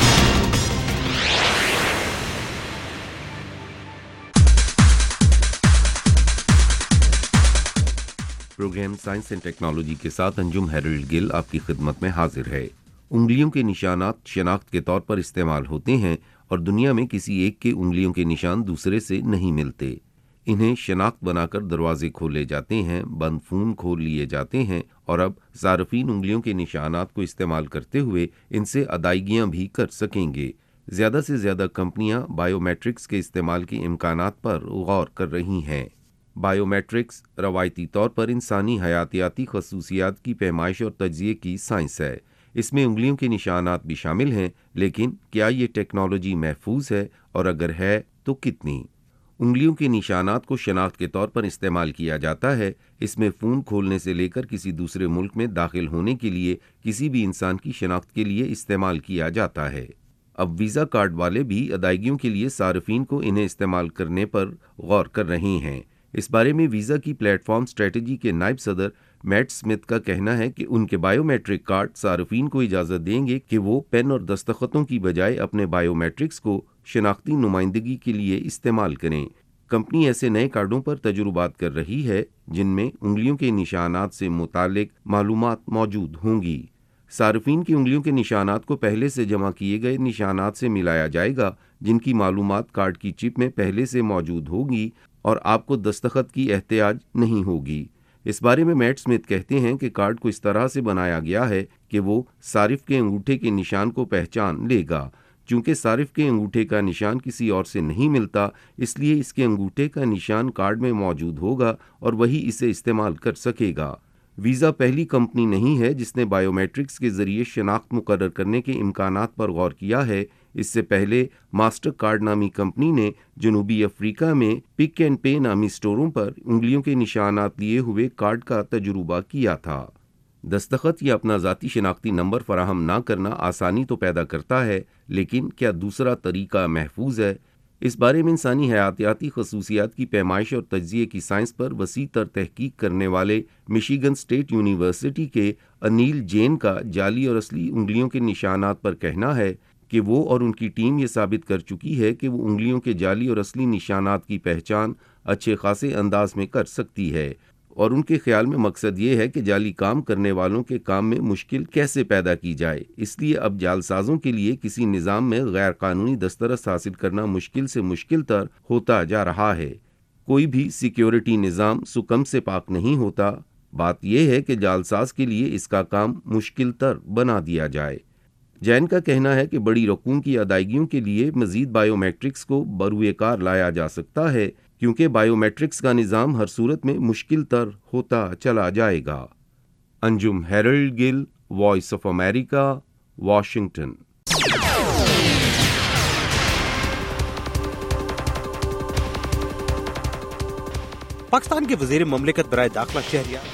Program science and technology کے ساتھ انجم ہیرلڈ گل آپ کی خدمت میں حاضر ہے۔ انگلیوں کے نشانات شناخت کے طور پر استعمال ہوتے ہیں اور دنیا میں کسی ایک کے انگلیوں کے نشان دوسرے سے نہیں ملتے۔ انہیں شناخت بنا کر دروازے کھولے جاتے ہیں، بند فون کھول لیے جاتے ہیں اور اب صارفین انگلیوں کے نشانات کو استعمال کرتے ہوئے ان سے ادائیگیاں بھی کر سکیں گے۔ زیادہ سے زیادہ کمپنیاں بائیو میٹرکس کے استعمال کے امکانات پر غور کر رہی ہیں۔ بائیو میٹرکس روایتی طور پر انسانی حیاتیاتی خصوصیات کی پیمائش اور تجزیے کی سائنس ہے۔ اس میں انگلیوں کے نشانات بھی شامل ہیں، لیکن کیا یہ ٹیکنالوجی محفوظ ہے اور اگر ہے تو کتنی؟ انگلیوں کے نشانات کو شناخت کے طور پر استعمال کیا جاتا ہے۔ اس میں فون کھولنے سے لے کر کسی دوسرے ملک میں داخل ہونے کے لیے کسی بھی انسان کی شناخت کے لیے استعمال کیا جاتا ہے۔ اب ویزا کارڈ والے بھی ادائیگیوں کے لیے صارفین کو انہیں استعمال کرنے پر غور کر رہے ہیں۔ اس بارے میں ویزا کی پلیٹ فارم اسٹریٹجی کے نائب صدر میٹ سمتھ کا کہنا ہے کہ ان کے بائیو میٹرک کارڈ صارفین کو اجازت دیں گے کہ وہ پین اور دستخطوں کی بجائے اپنے بائیو میٹرکس کو شناختی نمائندگی کے لیے استعمال کریں۔ کمپنی ایسے نئے کارڈوں پر تجربات کر رہی ہے جن میں انگلیوں کے نشانات سے متعلق معلومات موجود ہوں گی۔ صارفین کی انگلیوں کے نشانات کو پہلے سے جمع کیے گئے نشانات سے ملایا جائے گا جن کی معلومات کارڈ کی چپ میں پہلے سے موجود ہوگی اور آپ کو دستخط کی احتیاج نہیں ہوگی۔ اس بارے میں میٹ سمتھ کہتے ہیں کہ کارڈ کو اس طرح سے بنایا گیا ہے کہ وہ صارف کے انگوٹھے کے نشان کو پہچان لے گا۔ چونکہ صارف کے انگوٹھے کا نشان کسی اور سے نہیں ملتا، اس لیے اس کے انگوٹھے کا نشان کارڈ میں موجود ہوگا اور وہی اسے استعمال کر سکے گا۔ ویزا پہلی کمپنی نہیں ہے جس نے بائیو میٹرکس کے ذریعے شناخت مقرر کرنے کے امکانات پر غور کیا ہے۔ اس سے پہلے ماسٹر کارڈ نامی کمپنی نے جنوبی افریقہ میں پک اینڈ پے نامی سٹوروں پر انگلیوں کے نشانات لیے ہوئے کارڈ کا تجربہ کیا تھا۔ دستخط یا اپنا ذاتی شناختی نمبر فراہم نہ کرنا آسانی تو پیدا کرتا ہے، لیکن کیا دوسرا طریقہ محفوظ ہے؟ اس بارے میں انسانی حیاتیاتی خصوصیات کی پیمائش اور تجزیے کی سائنس پر وسیع تر تحقیق کرنے والے مشیگن اسٹیٹ یونیورسٹی کے انیل جین کا جعلی اور اصلی انگلیوں کے نشانات پر کہنا ہے کہ وہ اور ان کی ٹیم یہ ثابت کر چکی ہے کہ وہ انگلیوں کے جعلی اور اصلی نشانات کی پہچان اچھے خاصے انداز میں کر سکتی ہے۔ اور ان کے خیال میں مقصد یہ ہے کہ جعلی کام کرنے والوں کے کام میں مشکل کیسے پیدا کی جائے۔ اس لیے اب جعلسازوں کے لیے کسی نظام میں غیر قانونی دسترس حاصل کرنا مشکل سے مشکل تر ہوتا جا رہا ہے۔ کوئی بھی سیکیورٹی نظام سکم سے پاک نہیں ہوتا، بات یہ ہے کہ جعلساز کے لیے اس کا کام مشکل تر بنا دیا جائے۔ جین کا کہنا ہے کہ بڑی رقوم کی ادائیگیوں کے لیے مزید بائیو میٹرکس کو بروئے کار لایا جا سکتا ہے، کیونکہ بائیو میٹرکس کا نظام ہر صورت میں مشکل تر ہوتا چلا جائے گا۔ Anjum Harold Gill, voice of America, Washington.
Pakistan کے وزیر مملکت برائے داخلہ شہریار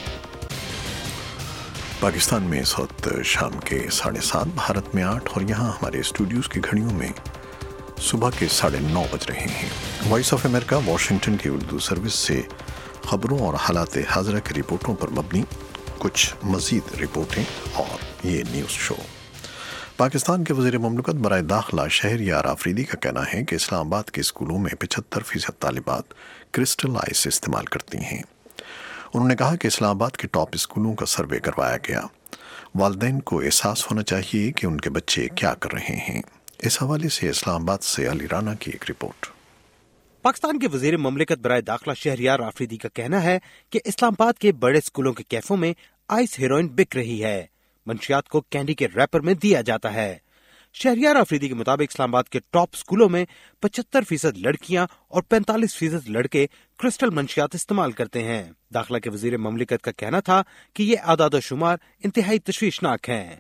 پاکستان میں اس وقت شام کے 7:30، بھارت میں 8 اور یہاں ہمارے اسٹوڈیوز کی گھڑیوں میں صبح کے 9:30 بج رہے ہیں۔ وائس آف امریکہ واشنگٹن کی اردو سروس سے خبروں اور حالات حاضرہ کی رپورٹوں پر مبنی کچھ مزید رپورٹیں اور یہ نیوز شو۔ پاکستان کے وزیر مملکت برائے داخلہ شہریار آفریدی کا کہنا ہے کہ اسلام آباد کے اسکولوں میں 75% طالبات کرسٹل آئس استعمال کرتی ہیں۔ انہوں نے کہا کہ اسلام آباد کے ٹاپ اسکولوں کا سروے کروایا گیا۔ والدین کو احساس ہونا چاہیے کہ ان کے بچے کیا کر رہے ہیں۔ اس حوالے سے اسلام آباد سے علی رانا کی ایک رپورٹ۔
پاکستان کے وزیر مملکت برائے داخلہ شہریار آفریدی کا کہنا ہے کہ اسلام آباد کے بڑے اسکولوں کے کیفوں میں آئس ہیروئن بک رہی ہے، منشیات کو کینڈی کے ریپر میں دیا جاتا ہے۔ شہریار آفریدی کے مطابق اسلام آباد کے ٹاپ اسکولوں میں 75% لڑکیاں اور 45% لڑکے کرسٹل منشیات استعمال کرتے ہیں۔ داخلہ کے وزیر مملکت کا کہنا تھا کہ یہ اعداد و شمار انتہائی تشویشناک ہیں۔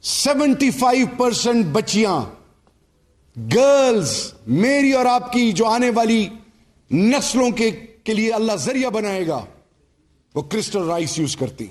75% بچیاں، گرلز، میری اور آپ کی جو آنے والی نسلوں کے لیے اللہ ذریعہ بنائے گا، وہ کرسٹل رائس یوز کرتی۔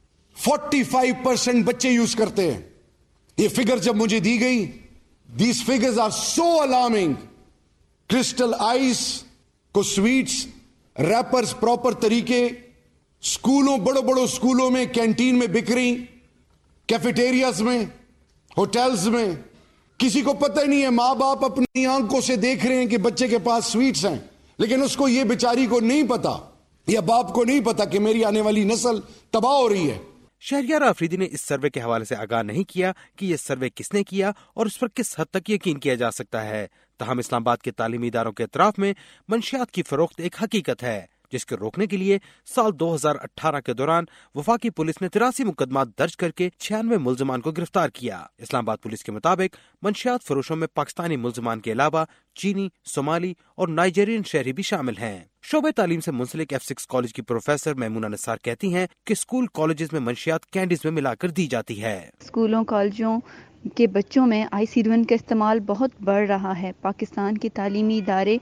45% بچے یوز کرتے ہیں۔ یہ فگر جب مجھے دی گئی، these figures are so alarming. Crystal ice کو سویٹس، ریپرز پراپر طریقے اسکولوں، بڑوں اسکولوں میں، کینٹین میں بک رہی، کیفیٹیریاز میں، ہوٹلز میں۔ کسی کو پتہ ہی نہیں ہے، ماں باپ اپنی آنکھوں سے دیکھ رہے ہیں کہ بچے کے پاس سویٹس ہیں، لیکن اس کو یہ بیچاری کو نہیں پتا، یا باپ کو نہیں پتا کہ میری آنے والی نسل تباہ ہو رہی ہے۔
شہریار آفریدی نے اس سروے کے حوالے سے آگاہ نہیں کیا کہ یہ سروے کس نے کیا اور اس پر کس حد تک یقین کیا جا سکتا ہے۔ تاہم اسلام آباد کے تعلیمی اداروں کے اطراف میں منشیات کی فروخت ایک حقیقت ہے، جس کے روکنے کے لیے سال 2018 کے دوران وفاقی پولیس نے 83 مقدمات درج کر کے 96 ملزمان کو گرفتار کیا۔ اسلام آباد پولیس کے مطابق منشیات فروشوں میں پاکستانی ملزمان کے علاوہ چینی، صومالی اور نائجیرین شہری بھی شامل ہیں۔ شعبہ تعلیم سے منسلک F6 کالج کی پروفیسر میمونہ نثار کہتی ہیں کہ اسکول کالجز میں منشیات کینڈیز میں ملا کر دی جاتی ہے۔
اسکولوں کالجوں کے بچوں میں آئس ہیروئن کا استعمال بہت بڑھ رہا ہے۔ پاکستان کے تعلیمی ادارے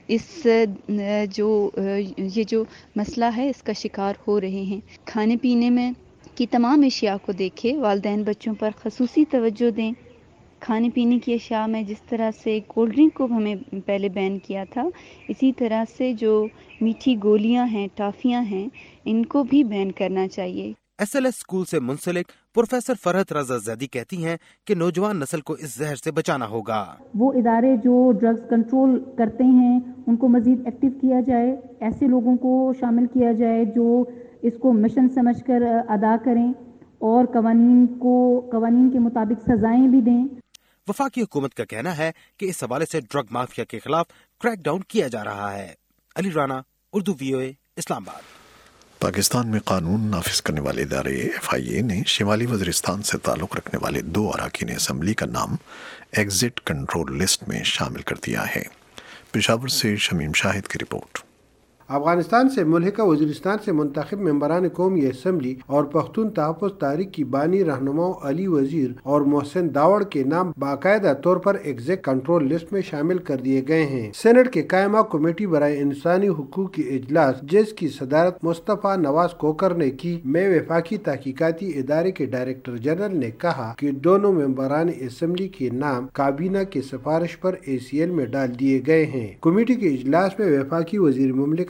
یہ جو مسئلہ ہے اس کا شکار ہو رہے ہیں۔ کھانے پینے میں کی تمام اشیاء کو دیکھیں، والدین بچوں پر خصوصی توجہ دیں۔ کھانے پینے کی اشیاء میں جس طرح سے کولڈ ڈرنک کو ہمیں پہلے بین کیا تھا، اسی طرح سے جو میٹھی گولیاں ہیں، ٹافیاں ہیں، ان کو بھی بین کرنا چاہیے۔
SLS اسکول سے منسلک پروفیسر فرحت رضا زیدی کہتی ہیں کہ نوجوان نسل کو اس زہر سے بچانا ہوگا۔
وہ ادارے جو ڈرگز کنٹرول کرتے ہیں ان کو مزید ایکٹیو کیا جائے، ایسے لوگوں کو شامل کیا جائے جو اس کو مشن سمجھ کر ادا کریں اور قوانین کے مطابق سزائیں بھی دیں۔
وفاقی حکومت کا کہنا ہے کہ اس حوالے سے ڈرگ مافیا کے خلاف کریک ڈاؤن کیا جا رہا ہے۔ علی رانا، اردو VOA، اسلام آباد۔
پاکستان میں قانون نافذ کرنے والے ادارے FIA نے شمالی وزیرستان سے تعلق رکھنے والے 2 اراکین اسمبلی کا نام ایگزٹ کنٹرول لسٹ میں شامل کر دیا ہے۔ پشاور سے شمیم شاہد کی رپورٹ۔
افغانستان سے ملحقہ وزیرستان سے منتخب ممبران قومی اسمبلی اور پختون تحفظ تحریک کی بانی رہنماؤں علی وزیر اور محسن داوڑ کے نام باقاعدہ طور پر ایگزیکٹ کنٹرول لسٹ میں شامل کر دیے گئے ہیں۔ سینٹ کے قائمہ کمیٹی برائے انسانی حقوق کی اجلاس جس کی صدارت مصطفیٰ نواز کوکر نے کی میں وفاقی تحقیقاتی ادارے کے ڈائریکٹر جنرل نے کہا کہ دونوں ممبران اسمبلی کے نام کابینہ کی سفارش پر ACL میں ڈال دیے گئے ہیں۔ کمیٹی کے اجلاس میں وفاقی وزیر مملکت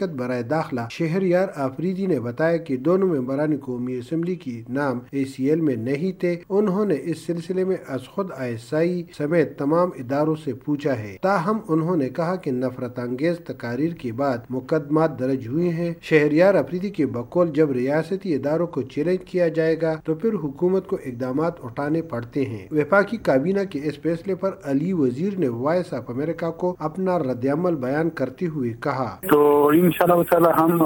مملکت برائے داخلہ شہریار آفریدی نے بتایا کہ دونوں ممبران قومی اسمبلی کی نام ACL میں نہیں تھے. انہوں نے اس سلسلے میں از خود ISI سمیت تمام اداروں سے پوچھا ہے. تاہم انہوں نے کہا کہ نفرت انگیز تقاریر کے بعد مقدمات درج ہوئے ہیں. شہریار آفریدی کے بقول جب ریاستی اداروں کو چیلنج کیا جائے گا تو پھر حکومت کو اقدامات اٹھانے پڑتے ہیں. وفاقی کابینہ کے اس فیصلے پر علی وزیر نے وائس آف امریکہ کو اپنا رد عمل بیان کرتے ہوئے کہا
تو انشاءاللہ تعالی ہم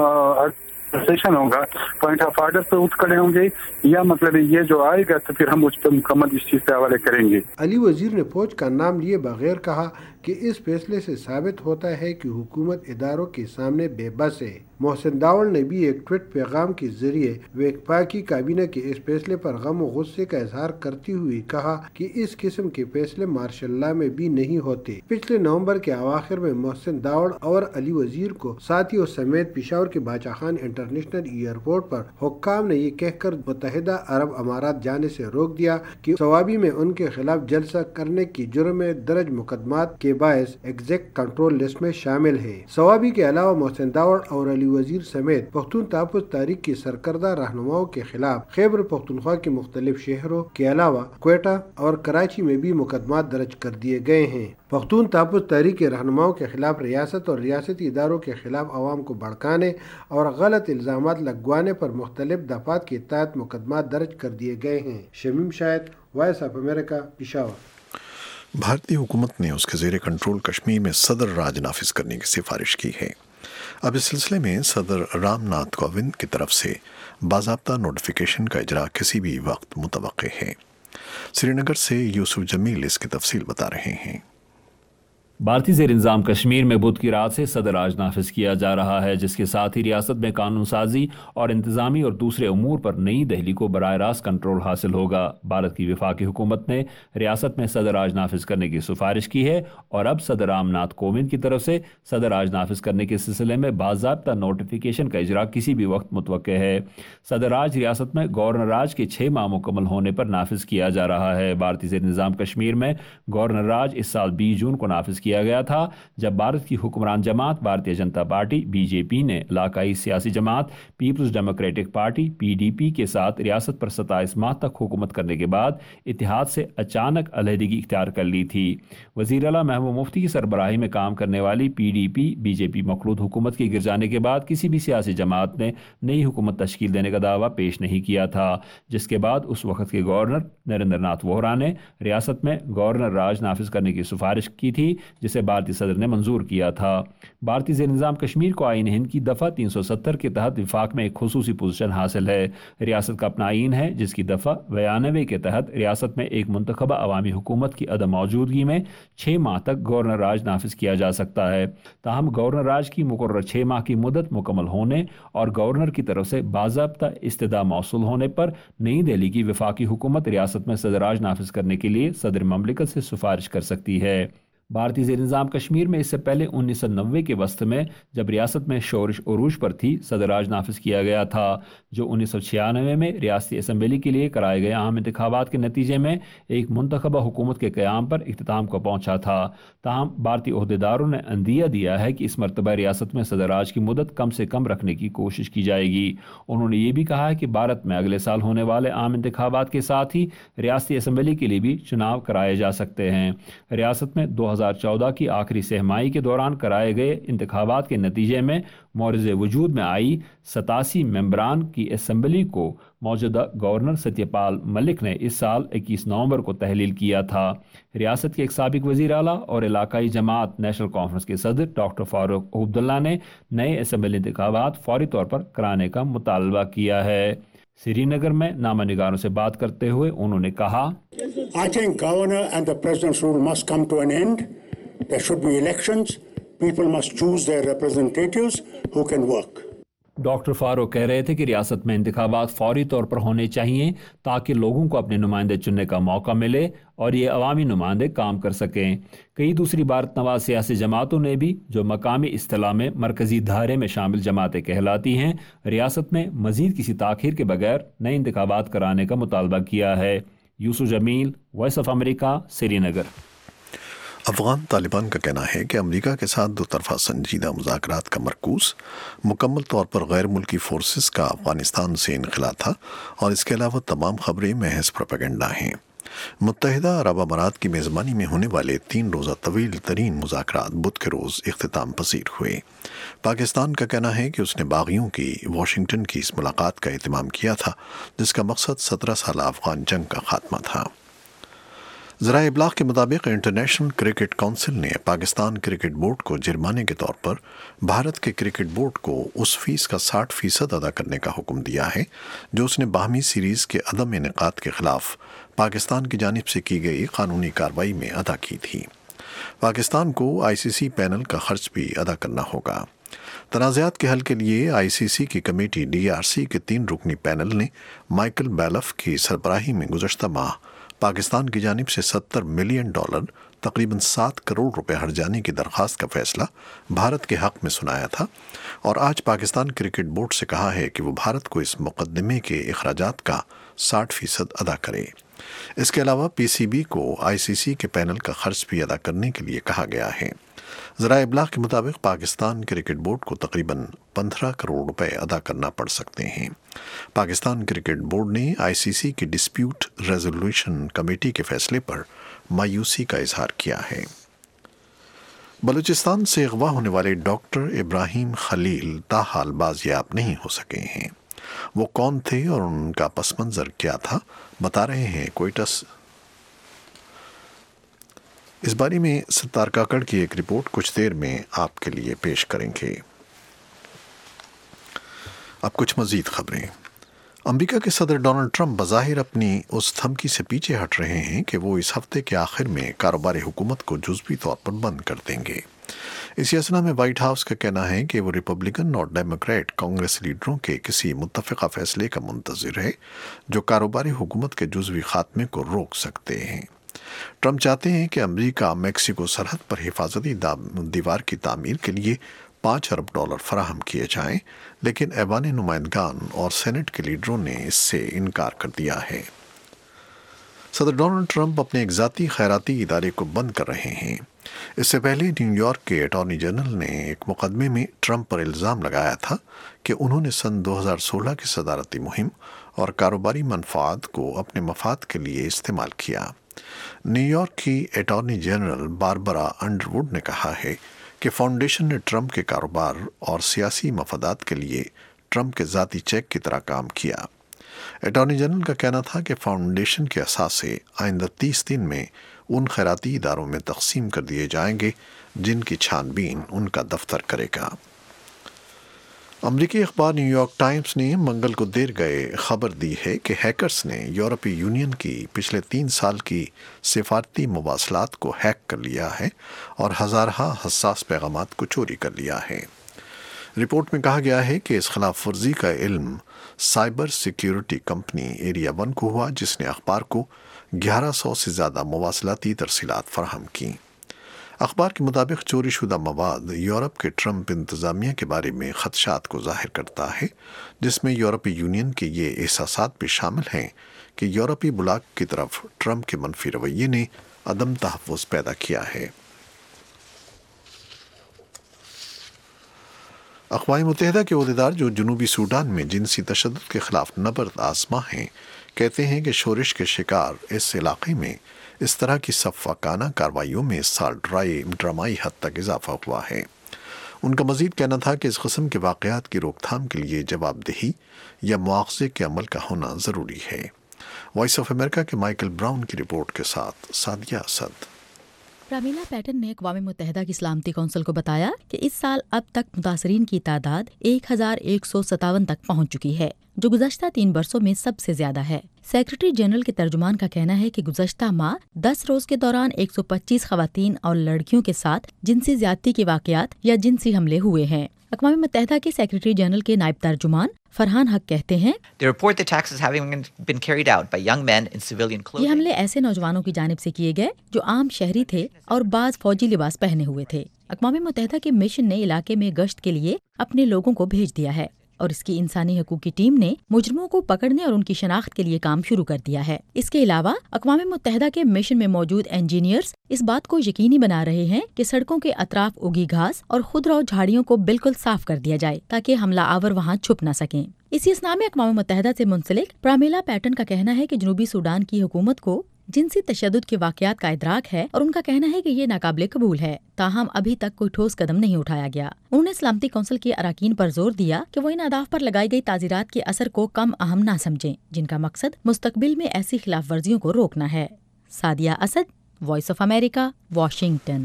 سیشن ہوگا پوائنٹ آف آرڈر پہ اٹھ کھڑے ہوں گے یا مطلب یہ جو آئے گا تو پھر ہم اس پہ مکمل اس چیز پہ حوالے کریں گے.
علی وزیر نے فوج کا نام لیے بغیر کہا کہ اس فیصلے سے ثابت ہوتا ہے کہ حکومت اداروں کے سامنے بے بس ہے. محسن داوڑ نے بھی ایک ٹویٹ پیغام کے ذریعے وفاقی کابینہ کے اس فیصلے پر غم و غصے کا اظہار کرتے ہوئے کہا کہ اس قسم کے فیصلے مارشل لا میں بھی نہیں ہوتے. پچھلے نومبر کے اواخر میں محسن داوڑ اور علی وزیر کو ساتھیوں سمیت پشاور کے باچا خان انٹرنیشنل ایئرپورٹ پر حکام نے یہ کہہ کر متحدہ عرب امارات جانے سے روک دیا کہ صوابی میں ان کے خلاف جلسہ کرنے کی جرم میں درج مقدمات کے باعث ایگزیکٹ کنٹرول لسٹ میں شامل ہے. صوابی کے علاوہ محسن داوڑ اور علی وزیر سمیت پختون تحفظ تحریک کی سرکردہ رہنماؤں کے خلاف خیبر پختونخوا کے مختلف شہروں کے علاوہ کوئٹہ اور کراچی میں بھی مقدمات درج کر دیے گئے ہیں. پختون تحفظ تحریک کے رہنماؤں کے خلاف ریاست اور ریاستی اداروں کے خلاف عوام کو بھڑکانے اور غلط الزامات لگوانے پر مختلف دفعات کے تحت مقدمات درج کر دیے گئے ہیں. Shamim Shahid, voice of America, Peshawar.
بھارتی حکومت نے اس کے زیر کنٹرول کشمیر میں صدر راج نافذ کرنے کی سفارش کی ہے. اب اس سلسلے میں صدر رام ناتھ کووند کی طرف سے باضابطہ نوٹیفیکیشن کا اجرا کسی بھی وقت متوقع ہے. سری نگر سے یوسف جمیل اس کی تفصیل بتا رہے ہیں.
بھارتی زیر انتظام کشمیر میں بدھ کی رات سے صدر راج نافذ کیا جا رہا ہے، جس کے ساتھ ہی ریاست میں قانون سازی اور انتظامی اور دوسرے امور پر نئی دہلی کو براہ راست کنٹرول حاصل ہوگا. بھارت کی وفاقی حکومت نے ریاست میں صدر راج نافذ کرنے کی سفارش کی ہے اور اب صدر رام ناتھ کووند کی طرف سے صدر راج نافذ کرنے کے سلسلے میں باضابطہ نوٹیفیکیشن کا اجرا کسی بھی وقت متوقع ہے. صدر راج ریاست میں گورنر راج کے 6 ماہ مکمل ہونے پر نافذ کیا جا رہا ہے. بھارتی زیر نظام کشمیر میں گورنر راج اس سال 20 جون کو نافذ کیا گیا تھا، جب بھارت کی حکمران جماعت بھارتیہ جنتا پارٹی BJP نے علاقائی سیاسی جماعت پیپلز ڈیموکریٹک پارٹی PDP کے ساتھ ریاست پر 27 ماہ تک حکومت کرنے کے بعد اتحاد سے اچانک علیحدگی اختیار کر لی تھی. وزیر اعلیٰ محبوب مفتی کی سربراہی میں کام کرنے والی PDP BJP مخلوط حکومت کے گر جانے کے بعد کسی بھی سیاسی جماعت نے نئی حکومت تشکیل دینے کا دعویٰ پیش نہیں کیا تھا، جس کے بعد اس وقت کے گورنر نریندر ناتھ ووہرا نے ریاست میں گورنر راج نافذ کرنے کی سفارش کی تھی، جسے بھارتی صدر نے منظور کیا تھا. بھارتی زیر نظام کشمیر کو آئین ہند کی دفعہ 370 کے تحت وفاق میں ایک خصوصی پوزیشن حاصل ہے. ریاست کا اپنا آئین ہے، جس کی دفعہ 92 کے تحت ریاست میں ایک منتخبہ عوامی حکومت کی عدم موجودگی میں 6 ماہ تک گورنر راج نافذ کیا جا سکتا ہے. تاہم گورنر راج کی مقررہ 6 ماہ کی مدت مکمل ہونے اور گورنر کی طرف سے باضابطہ استدعا موصول ہونے پر نئی دہلی کی وفاقی حکومت ریاست میں صدر راج نافذ کرنے کے لیے صدر مملکت سے سفارش کر سکتی ہے. بھارتی زیر نظام کشمیر میں اس سے پہلے 1990 کے وسط میں جب ریاست میں شورش عروج پر تھی، صدر راج نافذ کیا گیا تھا، جو 1996 میں ریاستی اسمبلی کے لیے کرائے گئے عام انتخابات کے نتیجے میں ایک منتخبہ حکومت کے قیام پر اختتام کو پہنچا تھا. تاہم بھارتی عہدیداروں نے عندیہ دیا ہے کہ اس مرتبہ ریاست میں صدر راج کی مدت کم سے کم رکھنے کی کوشش کی جائے گی. انہوں نے یہ بھی کہا ہے کہ بھارت میں اگلے سال ہونے والے عام انتخابات کے ساتھ ہی ریاستی اسمبلی کے لیے بھی چناؤ کرائے جا سکتے ہیں. ریاست میں 2014 کی آخری سہمائی کے دوران کرائے گئے انتخابات کے نتیجے میں معرض وجود میں آئی 87 ممبران کی اسمبلی کو موجودہ گورنر ستیہ پال ملک نے اس سال 21 نومبر کو تحلیل کیا تھا. ریاست کے ایک سابق وزیر اعلیٰ اور علاقائی جماعت نیشنل کانفرنس کے صدر ڈاکٹر فاروق عبداللہ نے نئے اسمبلی انتخابات فوری طور پر کرانے کا مطالبہ کیا ہے. سری نگر میں نامہ نگاروں سے بات کرتے ہوئے انہوں نے کہا،
I think governor and the president's rule must come to an end. There should be elections. People must choose their representatives who can work.
Doctor Farooq کہہ رہے تھے کہ ریاست میں انتخابات فوری طور پر ہونے چاہیے تاکہ لوگوں کو اپنے نمائندے چننے کا موقع ملے اور یہ عوامی نمائندے کام کر سکیں. کئی دوسری بھارت نواز سیاسی جماعتوں نے بھی، جو مقامی اصطلاح میں مرکزی دھارے میں شامل جماعتیں کہلاتی ہیں، ریاست میں مزید کسی تاخیر کے بغیر نئے انتخابات کرانے کا مطالبہ کیا ہے. Yusuf Jamil, voice of America, Srinagar.
Afghan Taliban کا کہنا ہے کہ امریکہ کے ساتھ دو طرفہ سنجیدہ مذاکرات کا مرکوز مکمل طور پر غیر ملکی فورسز کا افغانستان سے انخلا تھا اور اس کے علاوہ تمام خبریں محض پروپیگنڈا ہیں۔ متحدہ عرب امارات کی میزبانی میں ہونے والے 3 روزہ طویل ترین مذاکرات بدھ کے روز اختتام پذیر ہوئے۔ پاکستان کا کہنا ہے کہ اس نے باغیوں کی واشنگٹن کی اس ملاقات کا اہتمام کیا تھا جس کا مقصد 17 سالہ افغان جنگ کا خاتمہ تھا۔ ذرائع ابلاغ کے مطابق انٹرنیشنل کرکٹ کونسل نے پاکستان کرکٹ بورڈ کو جرمانے کے طور پر بھارت کے کرکٹ بورڈ کو اس فیس کا 60% ادا کرنے کا حکم دیا ہے جو اس نے باہمی سیریز کے عدم انعقاد کے خلاف پاکستان کی جانب سے کی گئی قانونی کارروائی میں ادا کی تھی۔ پاکستان کو ICC پینل کا خرچ بھی ادا کرنا ہوگا۔ تنازعات کے حل کے لیے ICC کی کمیٹی DRC کے 3 رکنی پینل نے مائیکل بیلف کی سربراہی میں گزشتہ ماہ پاکستان کی جانب سے $70 ملین تقریباً 7 کروڑ روپے ہرجانے کی درخواست کا فیصلہ بھارت کے حق میں سنایا تھا اور آج پاکستان کرکٹ بورڈ سے کہا ہے کہ وہ بھارت کو اس مقدمے کے اخراجات کا 60% ادا کرے۔ اس کے علاوہ PCB کو ICC کے پینل کا خرچ بھی ادا کرنے کے لیے کہا گیا ہے۔ ذرائع ابلاغ کے مطابق پاکستان کرکٹ بورڈ کو تقریباً 15 کروڑ روپے ادا کرنا پڑ سکتے ہیں۔ پاکستان کرکٹ بورڈ نے ICC کی ڈسپیوٹ ریزولوشن کمیٹی کے فیصلے پر مایوسی کا اظہار کیا ہے۔ بلوچستان سے اغوا ہونے والے ڈاکٹر ابراہیم خلیل تاحال بازیاب نہیں ہو سکے ہیں۔ وہ کون تھے اور ان کا پس منظر کیا تھا، بتا رہے ہیں کوئٹہ۔ اس بارے میں ستار کاکڑ کی ایک رپورٹ کچھ دیر میں آپ کے لیے پیش کریں گے۔ اب کچھ مزید خبریں۔ امریکہ کے صدر ڈونلڈ ٹرمپ بظاہر اپنی اس دھمکی سے پیچھے ہٹ رہے ہیں کہ وہ اس ہفتے کے آخر میں کاروبار حکومت کو جزوی طور پر بند کر دیں گے۔ اسی اسنا میں وائٹ ہاؤس کا کہنا ہے کہ وہ ریپبلکن اور ڈیموکریٹ کانگریس لیڈروں کے کسی متفقہ فیصلے کا منتظر ہے جو کاروباری حکومت کے جزوی خاتمے کو روک سکتے ہیں۔ ٹرمپ چاہتے ہیں کہ امریکہ میکسیکو سرحد پر حفاظتی دیوار کی تعمیر کے لیے $5 ارب فراہم کیے جائیں، لیکن ایوان نمائندگان اور سینٹ کے لیڈروں نے اس سے انکار کر دیا ہے۔ صدر ڈونلڈ ٹرمپ اپنے ایک ذاتی خیراتی ادارے کو بند کر رہے ہیں۔ اس سے پہلے نیو یارک کے اٹارنی جنرل نے ایک مقدمے میں ٹرمپ پر الزام لگایا تھا کہ انہوں نے سن 2016 کی صدارتی مہم اور کاروباری منفعات کو اپنے مفاد کے لیے استعمال کیا۔ نیو یارک کی اٹارنی جنرل باربرا انڈروڈ نے کہا ہے کہ فاؤنڈیشن نے ٹرمپ کے کاروبار اور سیاسی مفادات کے لیے ٹرمپ کے ذاتی چیک کی طرح کام کیا۔ اٹارنی جنرل کا کہنا تھا کہ فاؤنڈیشن کے اثاثے آئندہ 30 دن میں ان خیراتی اداروں میں تقسیم کر دیے جائیں گے جن کی چھان بین ان کا دفتر کرے گا۔ امریکی اخبار نیو یارک ٹائمز نے منگل کو دیر گئے خبر دی ہے کہ ہیکرز نے یورپی یونین کی پچھلے 3 سال کی سفارتی مواصلات کو ہیک کر لیا ہے اور ہزارہ حساس پیغامات کو چوری کر لیا ہے۔ رپورٹ میں کہا گیا ہے کہ اس خلاف ورزی کا علم سائبر سیکیورٹی کمپنی ایریا 1 کو ہوا جس نے اخبار کو 1100 سے زیادہ مواصلاتی ترسیلات فراہم کیں۔ اخبار کے مطابق چوری شدہ مواد یورپ کے ٹرمپ انتظامیہ کے بارے میں خدشات کو ظاہر کرتا ہے، جس میں یورپی یونین کے یہ احساسات بھی شامل ہیں کہ یورپی بلاک کی طرف ٹرمپ کے منفی رویے نے عدم تحفظ پیدا کیا ہے۔ اقوام متحدہ کے عہدیدار جو جنوبی سوڈان میں جنسی تشدد کے خلاف نبرد آزما ہیں کہتے ہیں کہ شورش کے شکار اس علاقے میں اس طرح کی صفاقانہ کارروائیوں میں اس سال ڈرامائی حد تک اضافہ ہوا ہے۔ ان کا مزید کہنا تھا کہ اس قسم کے واقعات کی روک تھام کے لیے جواب دہی یا مواخذے کے عمل کا ہونا ضروری ہے۔ وائس آف امریکہ کے مائیکل براؤن کی رپورٹ کے ساتھ سعدیہ اسد۔
رامیلا پیٹن نے اقوام متحدہ کی سلامتی کونسل کو بتایا کہ اس سال اب تک متاثرین کی تعداد 1157 تک پہنچ چکی ہے، جو گزشتہ 3 برسوں میں سب سے زیادہ ہے۔ سیکریٹری جنرل کے ترجمان کا کہنا ہے کہ گزشتہ ماہ 10 روز کے دوران 125 خواتین اور لڑکیوں کے ساتھ جنسی زیادتی کے واقعات یا جنسی حملے ہوئے ہیں۔ اقوام متحدہ کے سیکریٹری جنرل کے نائب ترجمان فرحان حق کہتے ہیں، یہ حملے ایسے نوجوانوں کی جانب سے کیے گئے جو عام شہری تھے اور بعض فوجی لباس پہنے ہوئے تھے۔ اقوام متحدہ کے مشن نے علاقے میں گشت کے لیے اپنے لوگوں کو بھیج دیا ہے۔ اور اس کی انسانی حقوق کی ٹیم نے مجرموں کو پکڑنے اور ان کی شناخت کے لیے کام شروع کر دیا ہے۔ اس کے علاوہ اقوام متحدہ کے مشن میں موجود انجینئرز اس بات کو یقینی بنا رہے ہیں کہ سڑکوں کے اطراف اگی گھاس اور خودرو جھاڑیوں کو بالکل صاف کر دیا جائے تاکہ حملہ آور وہاں چھپ نہ سکیں۔ اسی اثنا میں اقوام متحدہ سے منسلک پرامیلا پیٹن کا کہنا ہے کہ جنوبی سوڈان کی حکومت کو جنسی تشدد کے واقعات کا ادراک ہے اور ان کا کہنا ہے کہ یہ ناقابل قبول ہے، تاہم ابھی تک کوئی ٹھوس قدم نہیں اٹھایا گیا۔ انہوں نے سلامتی کونسل کے اراکین پر زور دیا کہ وہ ان اہداف پر لگائی گئی تعزیرات کے اثر کو کم اہم نہ سمجھیں، جن کا مقصد مستقبل میں ایسی خلاف ورزیوں کو روکنا ہے۔ Sadia Asad, voice of America, Washington.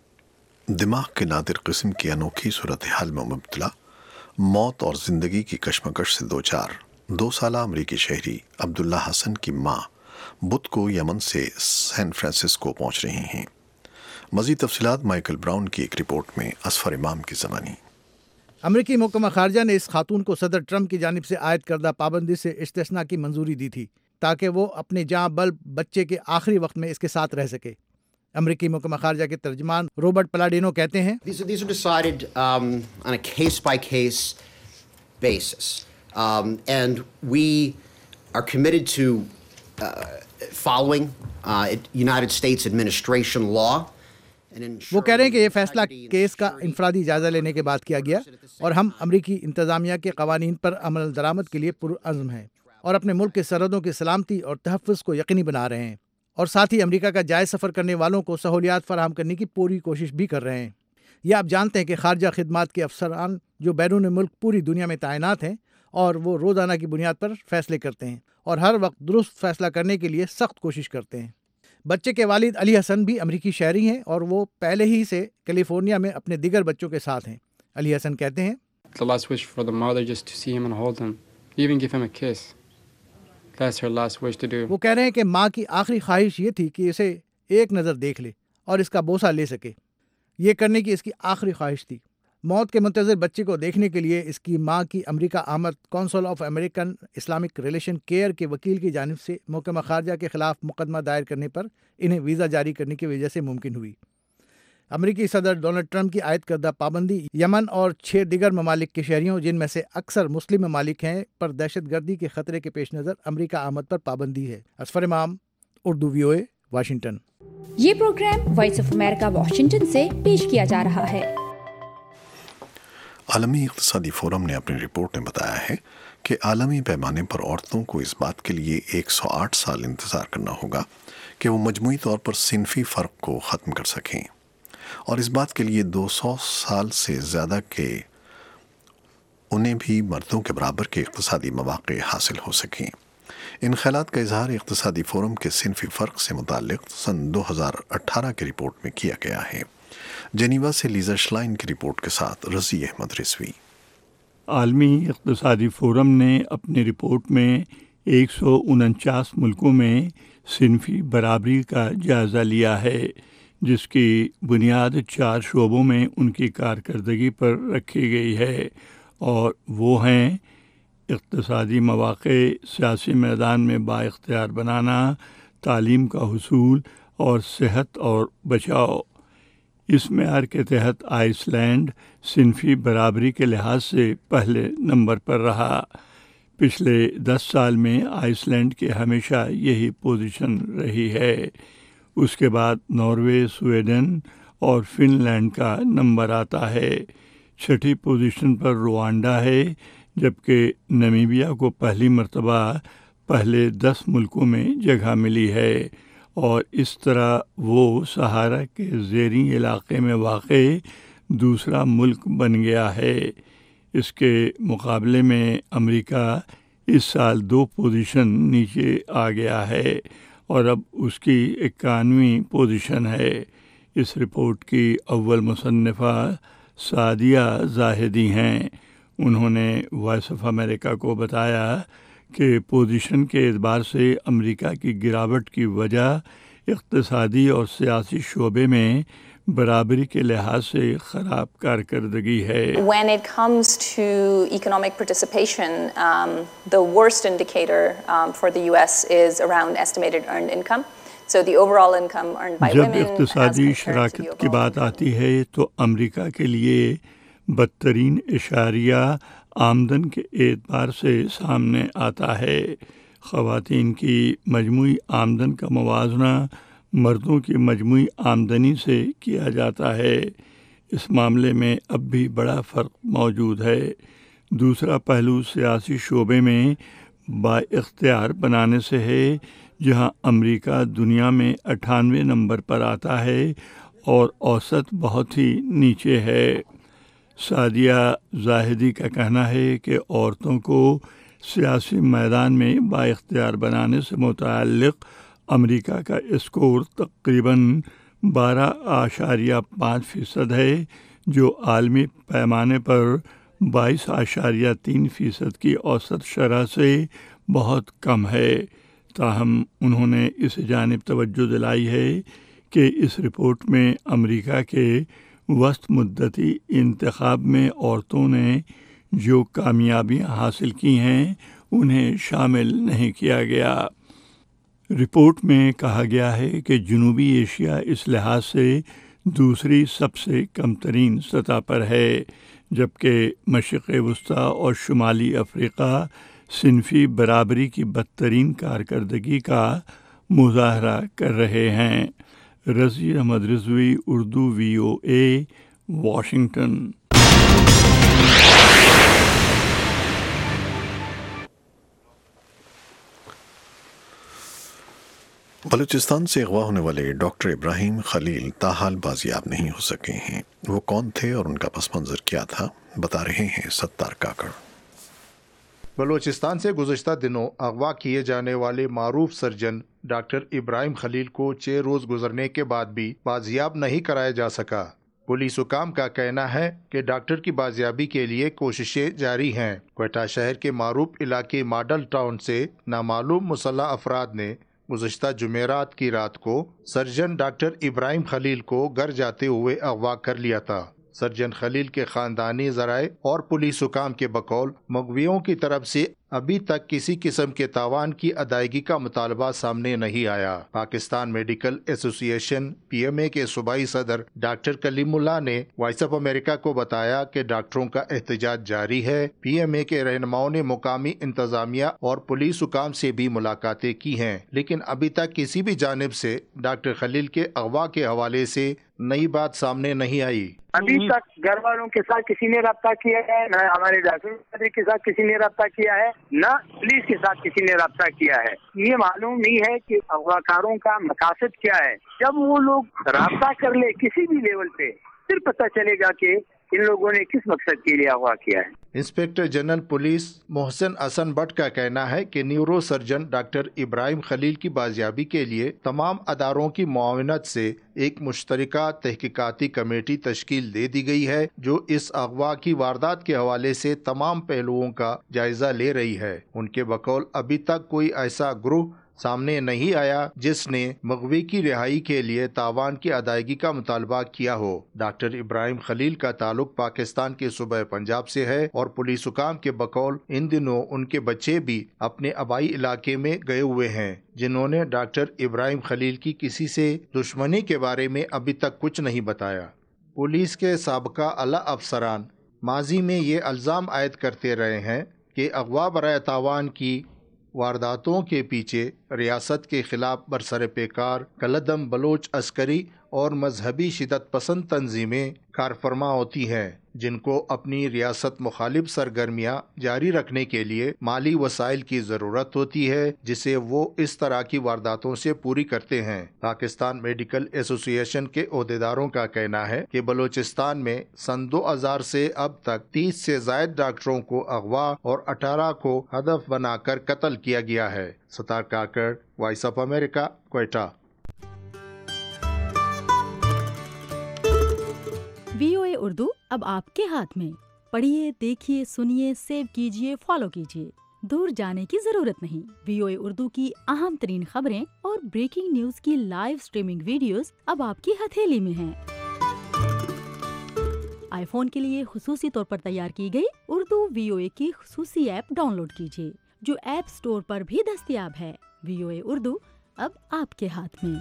دماغ کے نادر قسم کی انوکھی صورتحال میں مبتلا، موت اور زندگی کی کشمکش سے دوچار 2 سالہ امریکی شہری عبداللہ حسن کی ماں بدھ کو یمن سے سین فرانسسکو پہنچ رہی ہیں۔ مزید تفصیلات مائیکل براؤن کی ایک رپورٹ میں اظفر امام کی زبانی۔
امریکی محکمہ خارجہ نے اس خاتون کو صدر ٹرمپ کی جانب سے عائد کردہ پابندی سے استثناء کی منظوری دی تھی تاکہ وہ اپنے جاں بلب بچے کے آخری وقت میں اس کے ساتھ رہ سکے۔ امریکی محکمہ خارجہ کے ترجمان روبرٹ پلاڈینو کہتے ہیں
These are decided on a case-by-case basis. And we are committed to following United States administration law.
وہ کہہ رہے ہیں کہ یہ فیصلہ کیس کا انفرادی جائزہ لینے کے بعد کیا گیا اور ہم امریکی انتظامیہ کے قوانین پر عمل درآمد کے لیے پرعزم ہیں اور اپنے ملک کے سرحدوں کی سلامتی اور تحفظ کو یقینی بنا رہے ہیں، اور ساتھ ہی امریکہ کا جائز سفر کرنے والوں کو سہولیات فراہم کرنے کی پوری کوشش بھی کر رہے ہیں۔ یہ آپ جانتے ہیں کہ خارجہ خدمات کے افسران جو بیرون ملک پوری دنیا میں تعینات ہیں اور وہ روزانہ کی بنیاد پر فیصلے کرتے ہیں اور ہر وقت درست فیصلہ کرنے کے لیے سخت کوشش کرتے ہیں۔ بچے کے والد علی حسن بھی امریکی شہری ہیں اور وہ پہلے ہی سے کیلیفورنیا میں اپنے دیگر بچوں کے ساتھ ہیں۔ علی حسن کہتے ہیں
The last wish for the mother just to see him and hold him, even give him a kiss. That's her last wish to do.
وہ کہہ رہے ہیں کہ ماں کی آخری خواہش یہ تھی کہ اسے ایک نظر دیکھ لے اور اس کا بوسہ لے سکے، یہ کرنے کی اس کی آخری خواہش تھی۔ موت کے منتظر بچے کو دیکھنے کے لیے اس کی ماں کی امریکہ آمد council of American Islamic relation CAIR کے وکیل کی جانب سے محکمہ خارجہ کے خلاف مقدمہ دائر کرنے پر انہیں ویزا جاری کرنے کی وجہ سے ممکن ہوئی۔ امریکی صدر ڈونلڈ ٹرمپ کی عائد کردہ پابندی یمن اور 6 دیگر ممالک کے شہریوں جن میں سے اکثر مسلم ممالک ہیں پر دہشت گردی کے خطرے کے پیش نظر امریکہ آمد پر پابندی ہے۔ Azfar Imam, Urdu VOA، Washington.
یہ program voice of America Washington سے پیش کیا جا رہا ہے۔
عالمی اقتصادی فورم نے اپنی رپورٹ میں بتایا ہے کہ عالمی پیمانے پر عورتوں کو اس بات کے لیے 108 سال انتظار کرنا ہوگا کہ وہ مجموعی طور پر صنفی فرق کو ختم کر سکیں، اور اس بات کے لیے 200 سال سے زیادہ کہ انہیں بھی مردوں کے برابر کے اقتصادی مواقع حاصل ہو سکیں۔ ان خیالات کا اظہار اقتصادی فورم کے صنفی فرق سے متعلق سن 2018 کی رپورٹ میں کیا گیا ہے۔ جنیوا سے لیزا شلائن کی رپورٹ کے ساتھ رضی احمد رضوی۔
عالمی اقتصادی فورم نے اپنی رپورٹ میں 149 ملکوں میں صنفی برابری کا جائزہ لیا ہے، جس کی بنیاد 4 شعبوں میں ان کی کارکردگی پر رکھی گئی ہے، اور وہ ہیں اقتصادی مواقع، سیاسی میدان میں بااختیار بنانا، تعلیم کا حصول اور صحت اور بچاؤ۔ اس معیار کے تحت آئس لینڈ صنفی برابری کے لحاظ سے پہلے نمبر پر رہا۔ پچھلے 10 سال میں آئس لینڈ کی ہمیشہ یہی پوزیشن رہی ہے۔ اس کے بعد ناروے، سویڈن اور فن لینڈ کا نمبر آتا ہے۔ 6ٹھی پوزیشن پر روانڈا ہے، جبکہ نمیبیا کو پہلی مرتبہ پہلے 10 ملکوں میں جگہ ملی ہے، اور اس طرح وہ صحارا کے زیریں علاقے میں واقع دوسرا ملک بن گیا ہے۔ اس کے مقابلے میں امریکہ اس سال 2 پوزیشن نیچے آ گیا ہے اور اب اس کی 91ویں پوزیشن ہے۔ اس رپورٹ کی اول مصنفہ سعدیہ زاہدی ہیں۔ انہوں نے وائس آف امریکہ کو بتایا کہ پوزیشن کے اعتبار سے امریکہ کی گراوٹ کی وجہ اقتصادی اور سیاسی شعبے میں برابری کے لحاظ سے خراب کارکردگی ہے۔
When it comes to economic participation, the worst indicator for the US is around estimated earned income. So the overall income earned by women.
جب اقتصادی شراکت کی بات آتی ہے تو امریکہ کے لیے 72.8 आमदन के एतबार से सामने आता है। ख़वातीन की मजमूई आमदन का मुवाजना मर्दों की मजमूई आमदनी से किया जाता है। इस मामले में अब भी बड़ा फ़र्क मौजूद है। दूसरा पहलू सियासी शोबे में बाइख्तियार बनाने से है, जहां अमेरिका दुनिया में 98 नंबर पर आता है और औसत बहुत ही नीचे है। सादिया जाहिदी का कहना है कि औरतों को सियासी मैदान में बाइख्तियार बनाने से मुताल्लिक़ अमेरिका का स्कोर तकरीबन 12.5% है, जो आलमी पैमाने पर 22.3% की औसत शरह से बहुत कम है। ताहम उन्होंने इस जानिब तवज्जो दिलाई है कि इस रिपोर्ट में अमेरिका के वस्त मुद्दती इंतखाब में औरतों ने जो कामयाबियां हासिल की हैं उन्हें शामिल नहीं किया गया। रिपोर्ट में कहा गया है कि जनूबी एशिया इस लिहाज से दूसरी सबसे कमतरीन सतह पर है, जबकि मशरिक़ वस्ता और शुमाली अफ्रीका सिनफी बराबरी की बदतरीन कारकर्दगी का मुजाहरा कर रहे हैं। Razi Ahmed Rizvi, Urdu VOA, Washington.
बलूचिस्तान से अगवा होने वाले डॉक्टर इब्राहिम खलील ताहाल बाजियाब नहीं हो सके हैं। वो कौन थे और उनका पस मंज़र क्या था, बता रहे हैं सत्तार काकड़।
बलूचिस्तान से गुज़श्ता दिनों अगवा किए जाने वाले मारूफ सर्जन डॉक्टर इब्राहिम खलील को 6 रोज़ गुजरने के बाद भी बाजियाब नहीं कराया जा सका। पुलिस हुकाम का कहना है कि डॉक्टर की बाजियाबी के लिए कोशिशें जारी हैं। क्वेटा शहर के मारूफ इलाके मॉडल टाउन से नामालूम मुसल्लह अफराद ने गुज़श्ता जुमेरात की रात को सर्जन डॉक्टर इब्राहिम खलील को घर जाते हुए अगवा कर लिया था। सर्जन खलील के ख़ानदानी ज़राए और पुलिस हुकाम के बकौल मगवियों की तरफ से अभी तक किसी किस्म के तावान की अदायगी का मुतालबा सामने नहीं आया। पाकिस्तान मेडिकल एसोसिएशन PMA के सूबाई सदर डॉक्टर कलीमुल्लाह ने वॉइस ऑफ अमेरिका को बताया कि डॉक्टरों का एहतजाज जारी है। PMA के रहनुमाओं ने मुकामी इंतजामिया और पुलिस हुकाम से भी मुलाकातें की हैं, लेकिन अभी तक किसी भी जानिब से डॉक्टर खलील के अगवा के हवाले से नई बात सामने नहीं आई।
अभी तक घर वालों के साथ किसी ने रब्ता किया है, न हमारे डॉक्टर के साथ किसी ने रब्ता किया है, न पुलिस के साथ किसी ने रब्ता किया है। ये मालूम नहीं है कि अगवाकारों का मकासद क्या है। जब वो लोग रब्ता कर ले किसी भी लेवल पे, फिर पता चलेगा कि इन लोगों ने किस मकसद के लिए अगवा किया है।
Inspector general police Mohsin Hassan Bhatt का कहना है कि neuro surgeon doctor Ibrahim Khalil की बाजियाबी के लिए तमाम अदारों की मुआवनत से एक मुश्तरका तहकीकाती कमेटी तश्कील दे दी गई है, जो इस अगवा की वारदात के हवाले से तमाम पहलुओं का जायजा ले रही है। उनके बकौल अभी तक कोई ऐसा ग्रुप सामने नहीं आया जिसने मगवी की रिहाई के लिए तावान की अदायगी का मुतालबा किया हो। डॉक्टर इब्राहिम खलील का ताल्लुक पाकिस्तान के सूबे पंजाब से है और पुलिस हुकाम के बकौल इन दिनों उनके बच्चे भी अपने आबाई इलाके में गए हुए हैं, जिन्होंने डॉक्टर इब्राहिम खलील की किसी से दुश्मनी के बारे में अभी तक कुछ नहीं बताया। पुलिस के साबका आला अफसरान माजी में ये इल्ज़ाम आयद करते रहे हैं कि अगवा बराए तावान की वारदातों के पीछे रियासत के खिलाफ बरसर पेकार कलदम बलोच अस्करी और मजहबी शिदत पसंद तंजीमें कारफरमा होती हैं, जिनको अपनी रियासत मुखालिफ सरगर्मियाँ जारी रखने के लिए माली वसाइल की ज़रूरत होती है, जिसे वो इस तरह की वारदातों से पूरी करते हैं। पाकिस्तान मेडिकल एसोसिएशन के ओहदेदारों का कहना है कि बलूचिस्तान में सन 2000 से अब तक 30 से ज़ायद डॉक्टरों को अगवा और 18 को हदफ बनाकर कत्ल किया गया है। Sattar Kakar, voice of America, Quetta.
VOA Urdu अब आपके हाथ में। पढ़िए, देखिए, सुनिए, सेव कीजिए, फॉलो कीजिए। दूर जाने की जरूरत नहीं। VOA उर्दू की अहम तरीन खबरें और ब्रेकिंग न्यूज की लाइव स्ट्रीमिंग वीडियोस अब आपकी हथेली में हैं। आईफोन के लिए खुसूसी तौर पर तैयार की गई उर्दू VOA की खुसूसी ऐप डाउनलोड कीजिए, जो ऐप स्टोर पर भी दस्तयाब है। VOA उर्दू अब आपके हाथ में।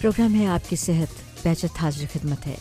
پروگرام ہے آپ کی صحت، بہجت حاضر خدمت ہے۔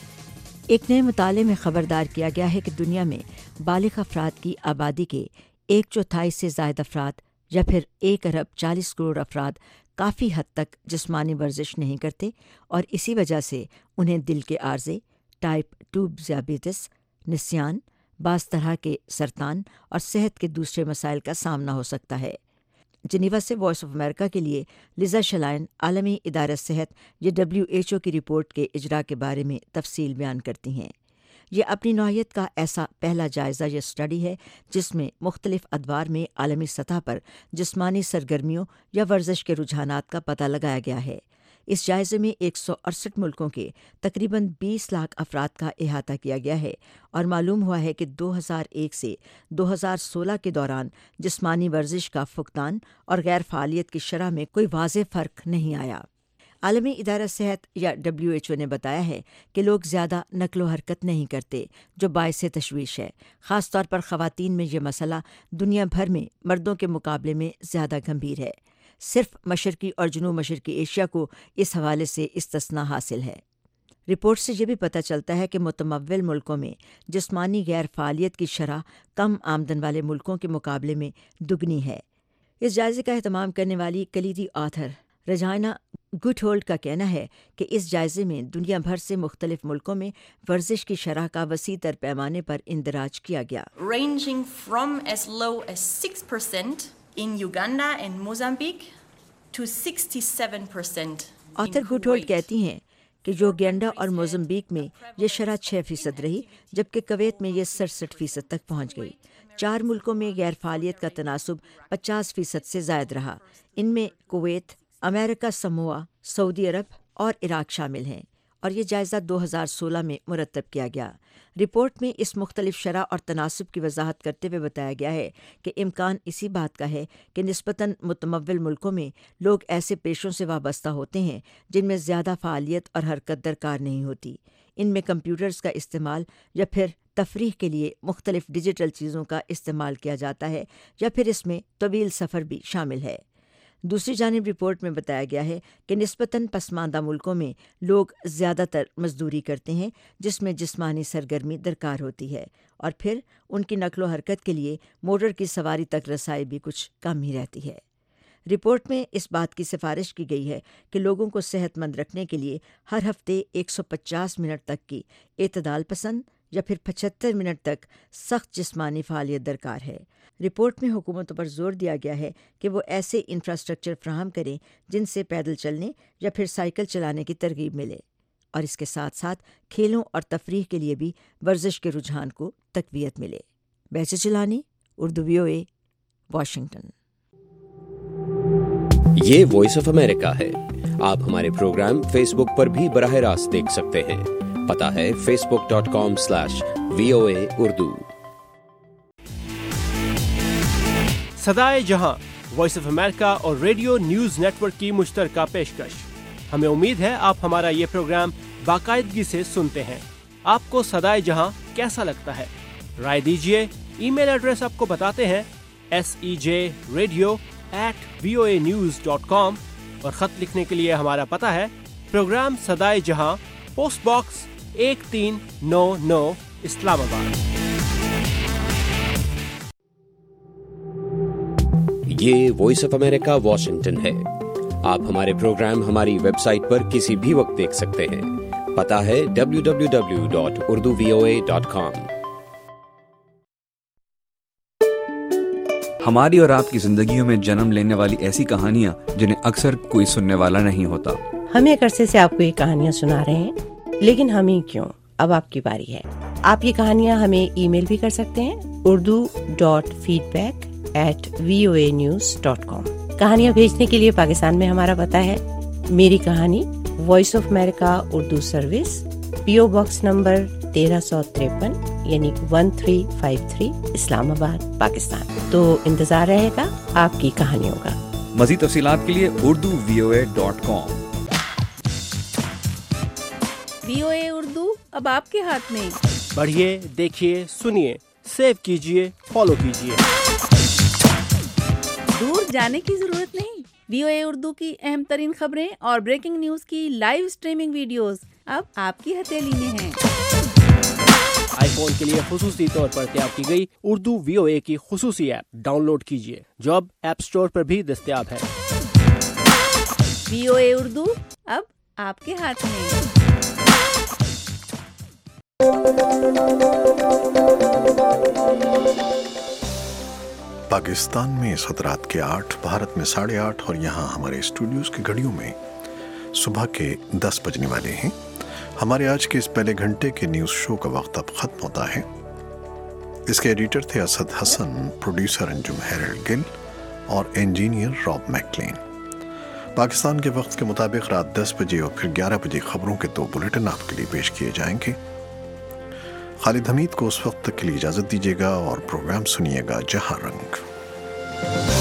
ایک نئے مطالعے میں خبردار کیا گیا ہے کہ دنیا میں بالغ افراد کی آبادی کے 1/4 سے زائد افراد یا پھر 1.40 ارب افراد کافی حد تک جسمانی ورزش نہیں کرتے اور اسی وجہ سے انہیں دل کے عارضے، ٹائپ 2 ذیابیطس، نسیان، بعض طرح کے سرطان اور صحت کے دوسرے مسائل کا سامنا ہو سکتا ہے۔ جنیوا سے وائس آف امریکہ کے لیے لیزا شلائن عالمی ادارہ صحت یا WHO کی رپورٹ کے اجرا کے بارے میں تفصیل بیان کرتی ہیں۔ یہ اپنی نوعیت کا ایسا پہلا جائزہ یا اسٹڈی ہے جس میں مختلف ادوار میں عالمی سطح پر جسمانی سرگرمیوں یا ورزش کے رجحانات کا پتہ لگایا گیا ہے۔ اس جائزے میں 168 ملکوں کے تقریباً 20 لاکھ افراد کا احاطہ کیا گیا ہے اور معلوم ہوا ہے کہ 2001 سے 2016 کے دوران جسمانی ورزش کا فقدان اور غیر فعالیت کی شرح میں کوئی واضح فرق نہیں آیا۔ عالمی ادارہ صحت یا WHO نے بتایا ہے کہ لوگ زیادہ نقل و حرکت نہیں کرتے، جو باعث تشویش ہے۔ خاص طور پر خواتین میں یہ مسئلہ دنیا بھر میں مردوں کے مقابلے میں زیادہ گمبھیر ہے۔ صرف مشرقی اور جنوب مشرقی ایشیا کو اس حوالے سے استثناء حاصل ہے۔ رپورٹ سے یہ بھی پتہ چلتا ہے کہ متمول ملکوں میں جسمانی غیر فعالیت کی شرح کم آمدن والے ملکوں کے مقابلے میں دگنی ہے۔ اس جائزے کا اہتمام کرنے والی کلیدی آتھر رجائنا گوٹہولڈ کا کہنا ہے کہ اس جائزے میں دنیا بھر سے مختلف ملکوں میں ورزش کی شرح کا وسیع تر پیمانے پر اندراج کیا گیا۔
Ranging from as low as 6% in Uganda and Mozambique to 67%.
Arthur Gotthold کہتی ہیں کہ یوگینڈا اور موزمبیک میں یہ شرح 6% رہی، جبکہ کویت میں یہ 67% تک پہنچ گئی۔ 4 ملکوں میں غیر فعالیت کا تناسب 50% سے زائد رہا۔ ان میں کویت، امریکہ سموا، سعودی عرب اور عراق شامل ہیں، اور یہ جائزہ 2016 میں مرتب کیا گیا۔ رپورٹ میں اس مختلف شرح اور تناسب کی وضاحت کرتے ہوئے بتایا گیا ہے کہ امکان اسی بات کا ہے کہ نسبتاً متمول ملکوں میں لوگ ایسے پیشوں سے وابستہ ہوتے ہیں جن میں زیادہ فعالیت اور حرکت درکار نہیں ہوتی۔ ان میں کمپیوٹرز کا استعمال یا پھر تفریح کے لیے مختلف ڈیجیٹل چیزوں کا استعمال کیا جاتا ہے، یا پھر اس میں طویل سفر بھی شامل ہے۔ دوسری جانب رپورٹ میں بتایا گیا ہے کہ نسبتاً پسماندہ ملکوں میں لوگ زیادہ تر مزدوری کرتے ہیں جس میں جسمانی سرگرمی درکار ہوتی ہے، اور پھر ان کی نقل و حرکت کے لیے موٹر کی سواری تک رسائی بھی کچھ کم ہی رہتی ہے۔ رپورٹ میں اس بات کی سفارش کی گئی ہے کہ لوگوں کو صحت مند رکھنے کے لیے ہر ہفتے 150 منٹ تک کی اعتدال پسند یا پھر 75 منٹ تک سخت جسمانی فعالیت درکار ہے۔ رپورٹ میں حکومتوں پر زور دیا گیا ہے کہ وہ ایسے انفراسٹرکچر فراہم کریں جن سے پیدل چلنے یا پھر سائیکل چلانے کی ترغیب ملے، اور اس کے ساتھ ساتھ کھیلوں اور تفریح کے لیے بھی ورزش کے رجحان کو تقویت ملے۔ Bahjat Jilani, Urdu VOA، Washington.
یہ وائس آف امریکہ ہے۔ آپ ہمارے پروگرام فیس بک پر بھی براہ راست دیکھ سکتے ہیں۔ پتہ ہے facebook.com/VOA اردو۔
صدائے جہاں وائس آف امریکہ اور ریڈیو نیوز نیٹ ورک کی مشترکہ پیشکش۔ ہمیں امید ہے آپ ہمارا یہ پروگرام باقاعدگی سے سنتے ہیں۔ آپ کو صدائے جہاں کیسا لگتا ہے؟ رائے دیجیے۔ ای میل ایڈریس آپ کو بتاتے ہیں sejradio@voanews.com، اور خط لکھنے کے لیے ہمارا پتہ ہے پروگرام صدائے جہاں، پوسٹ باکس 1399، اسلام آباد۔
یہ وائس آف امریکہ واشنگٹن ہے۔ آپ ہمارے پروگرام ہماری ویب سائٹ پر کسی بھی وقت دیکھ سکتے ہیں۔ پتہ ہے www.urduvoa.com۔
ہماری اور آپ کی زندگیوں میں جنم لینے والی ایسی کہانیاں جنہیں اکثر کوئی سننے والا نہیں ہوتا۔
ہم ایک عرصے سے آپ کو یہ کہانیاں سنا رہے ہیں، لیکن ہمیں کیوں؟ اب آپ کی باری ہے۔ آپ یہ کہانیاں ہمیں ای میل بھی کر سکتے ہیں، urdu.feedback@voanews.com۔ کہانیاں بھیجنے کے لیے پاکستان میں ہمارا پتہ ہے میری کہانی، voice of America Urdu service, PO box number 1353 یعنی 1353، اسلام آباد، پاکستان۔ تو انتظار رہے گا آپ کی کہانیوں کا۔
مزید تفصیلات کے لیے urduvoa.com۔
VOA اردو اب آپ کے ہاتھ میں۔
پڑھیے، دیکھیے، سنیے، سیو کیجیے، فالو کیجیے۔
دور جانے کی ضرورت نہیں، VOA उर्दू की अहम तरीन खबरें और ब्रेकिंग न्यूज की लाइव स्ट्रीमिंग वीडियोस अब आपकी हथेली में हैं।
आईफोन के लिए खुसूसी तौर पर तैयार की गई उर्दू VOA की खुसूसी ऐप डाउनलोड कीजिए, जो अब ऐप स्टोर पर भी दस्तयाब है।
VOA उर्दू अब आपके हाथ में।
पाकिस्तान में इस वक्त रात के 8, भारत में 8:30 और यहाँ हमारे स्टूडियोज की घड़ियों में सुबह के 10 बजने वाले हैं। हमारे आज के इस पहले घंटे के न्यूज़ शो का वक्त अब ख़त्म होता है। इसके एडिटर थे असद हसन, प्रोड्यूसर अंजुम हैरल्ड गिल और इंजीनियर रॉब मैकलेन। पाकिस्तान के वक्त के मुताबिक रात 10 बजे और फिर 11 बजे खबरों के 2 बुलेटिन आपके लिए पेश किए जाएंगे। खालिद हमीद को उस वक्त तक के लिए इजाज़त दीजिएगा और प्रोग्राम सुनिएगा जहां रंग।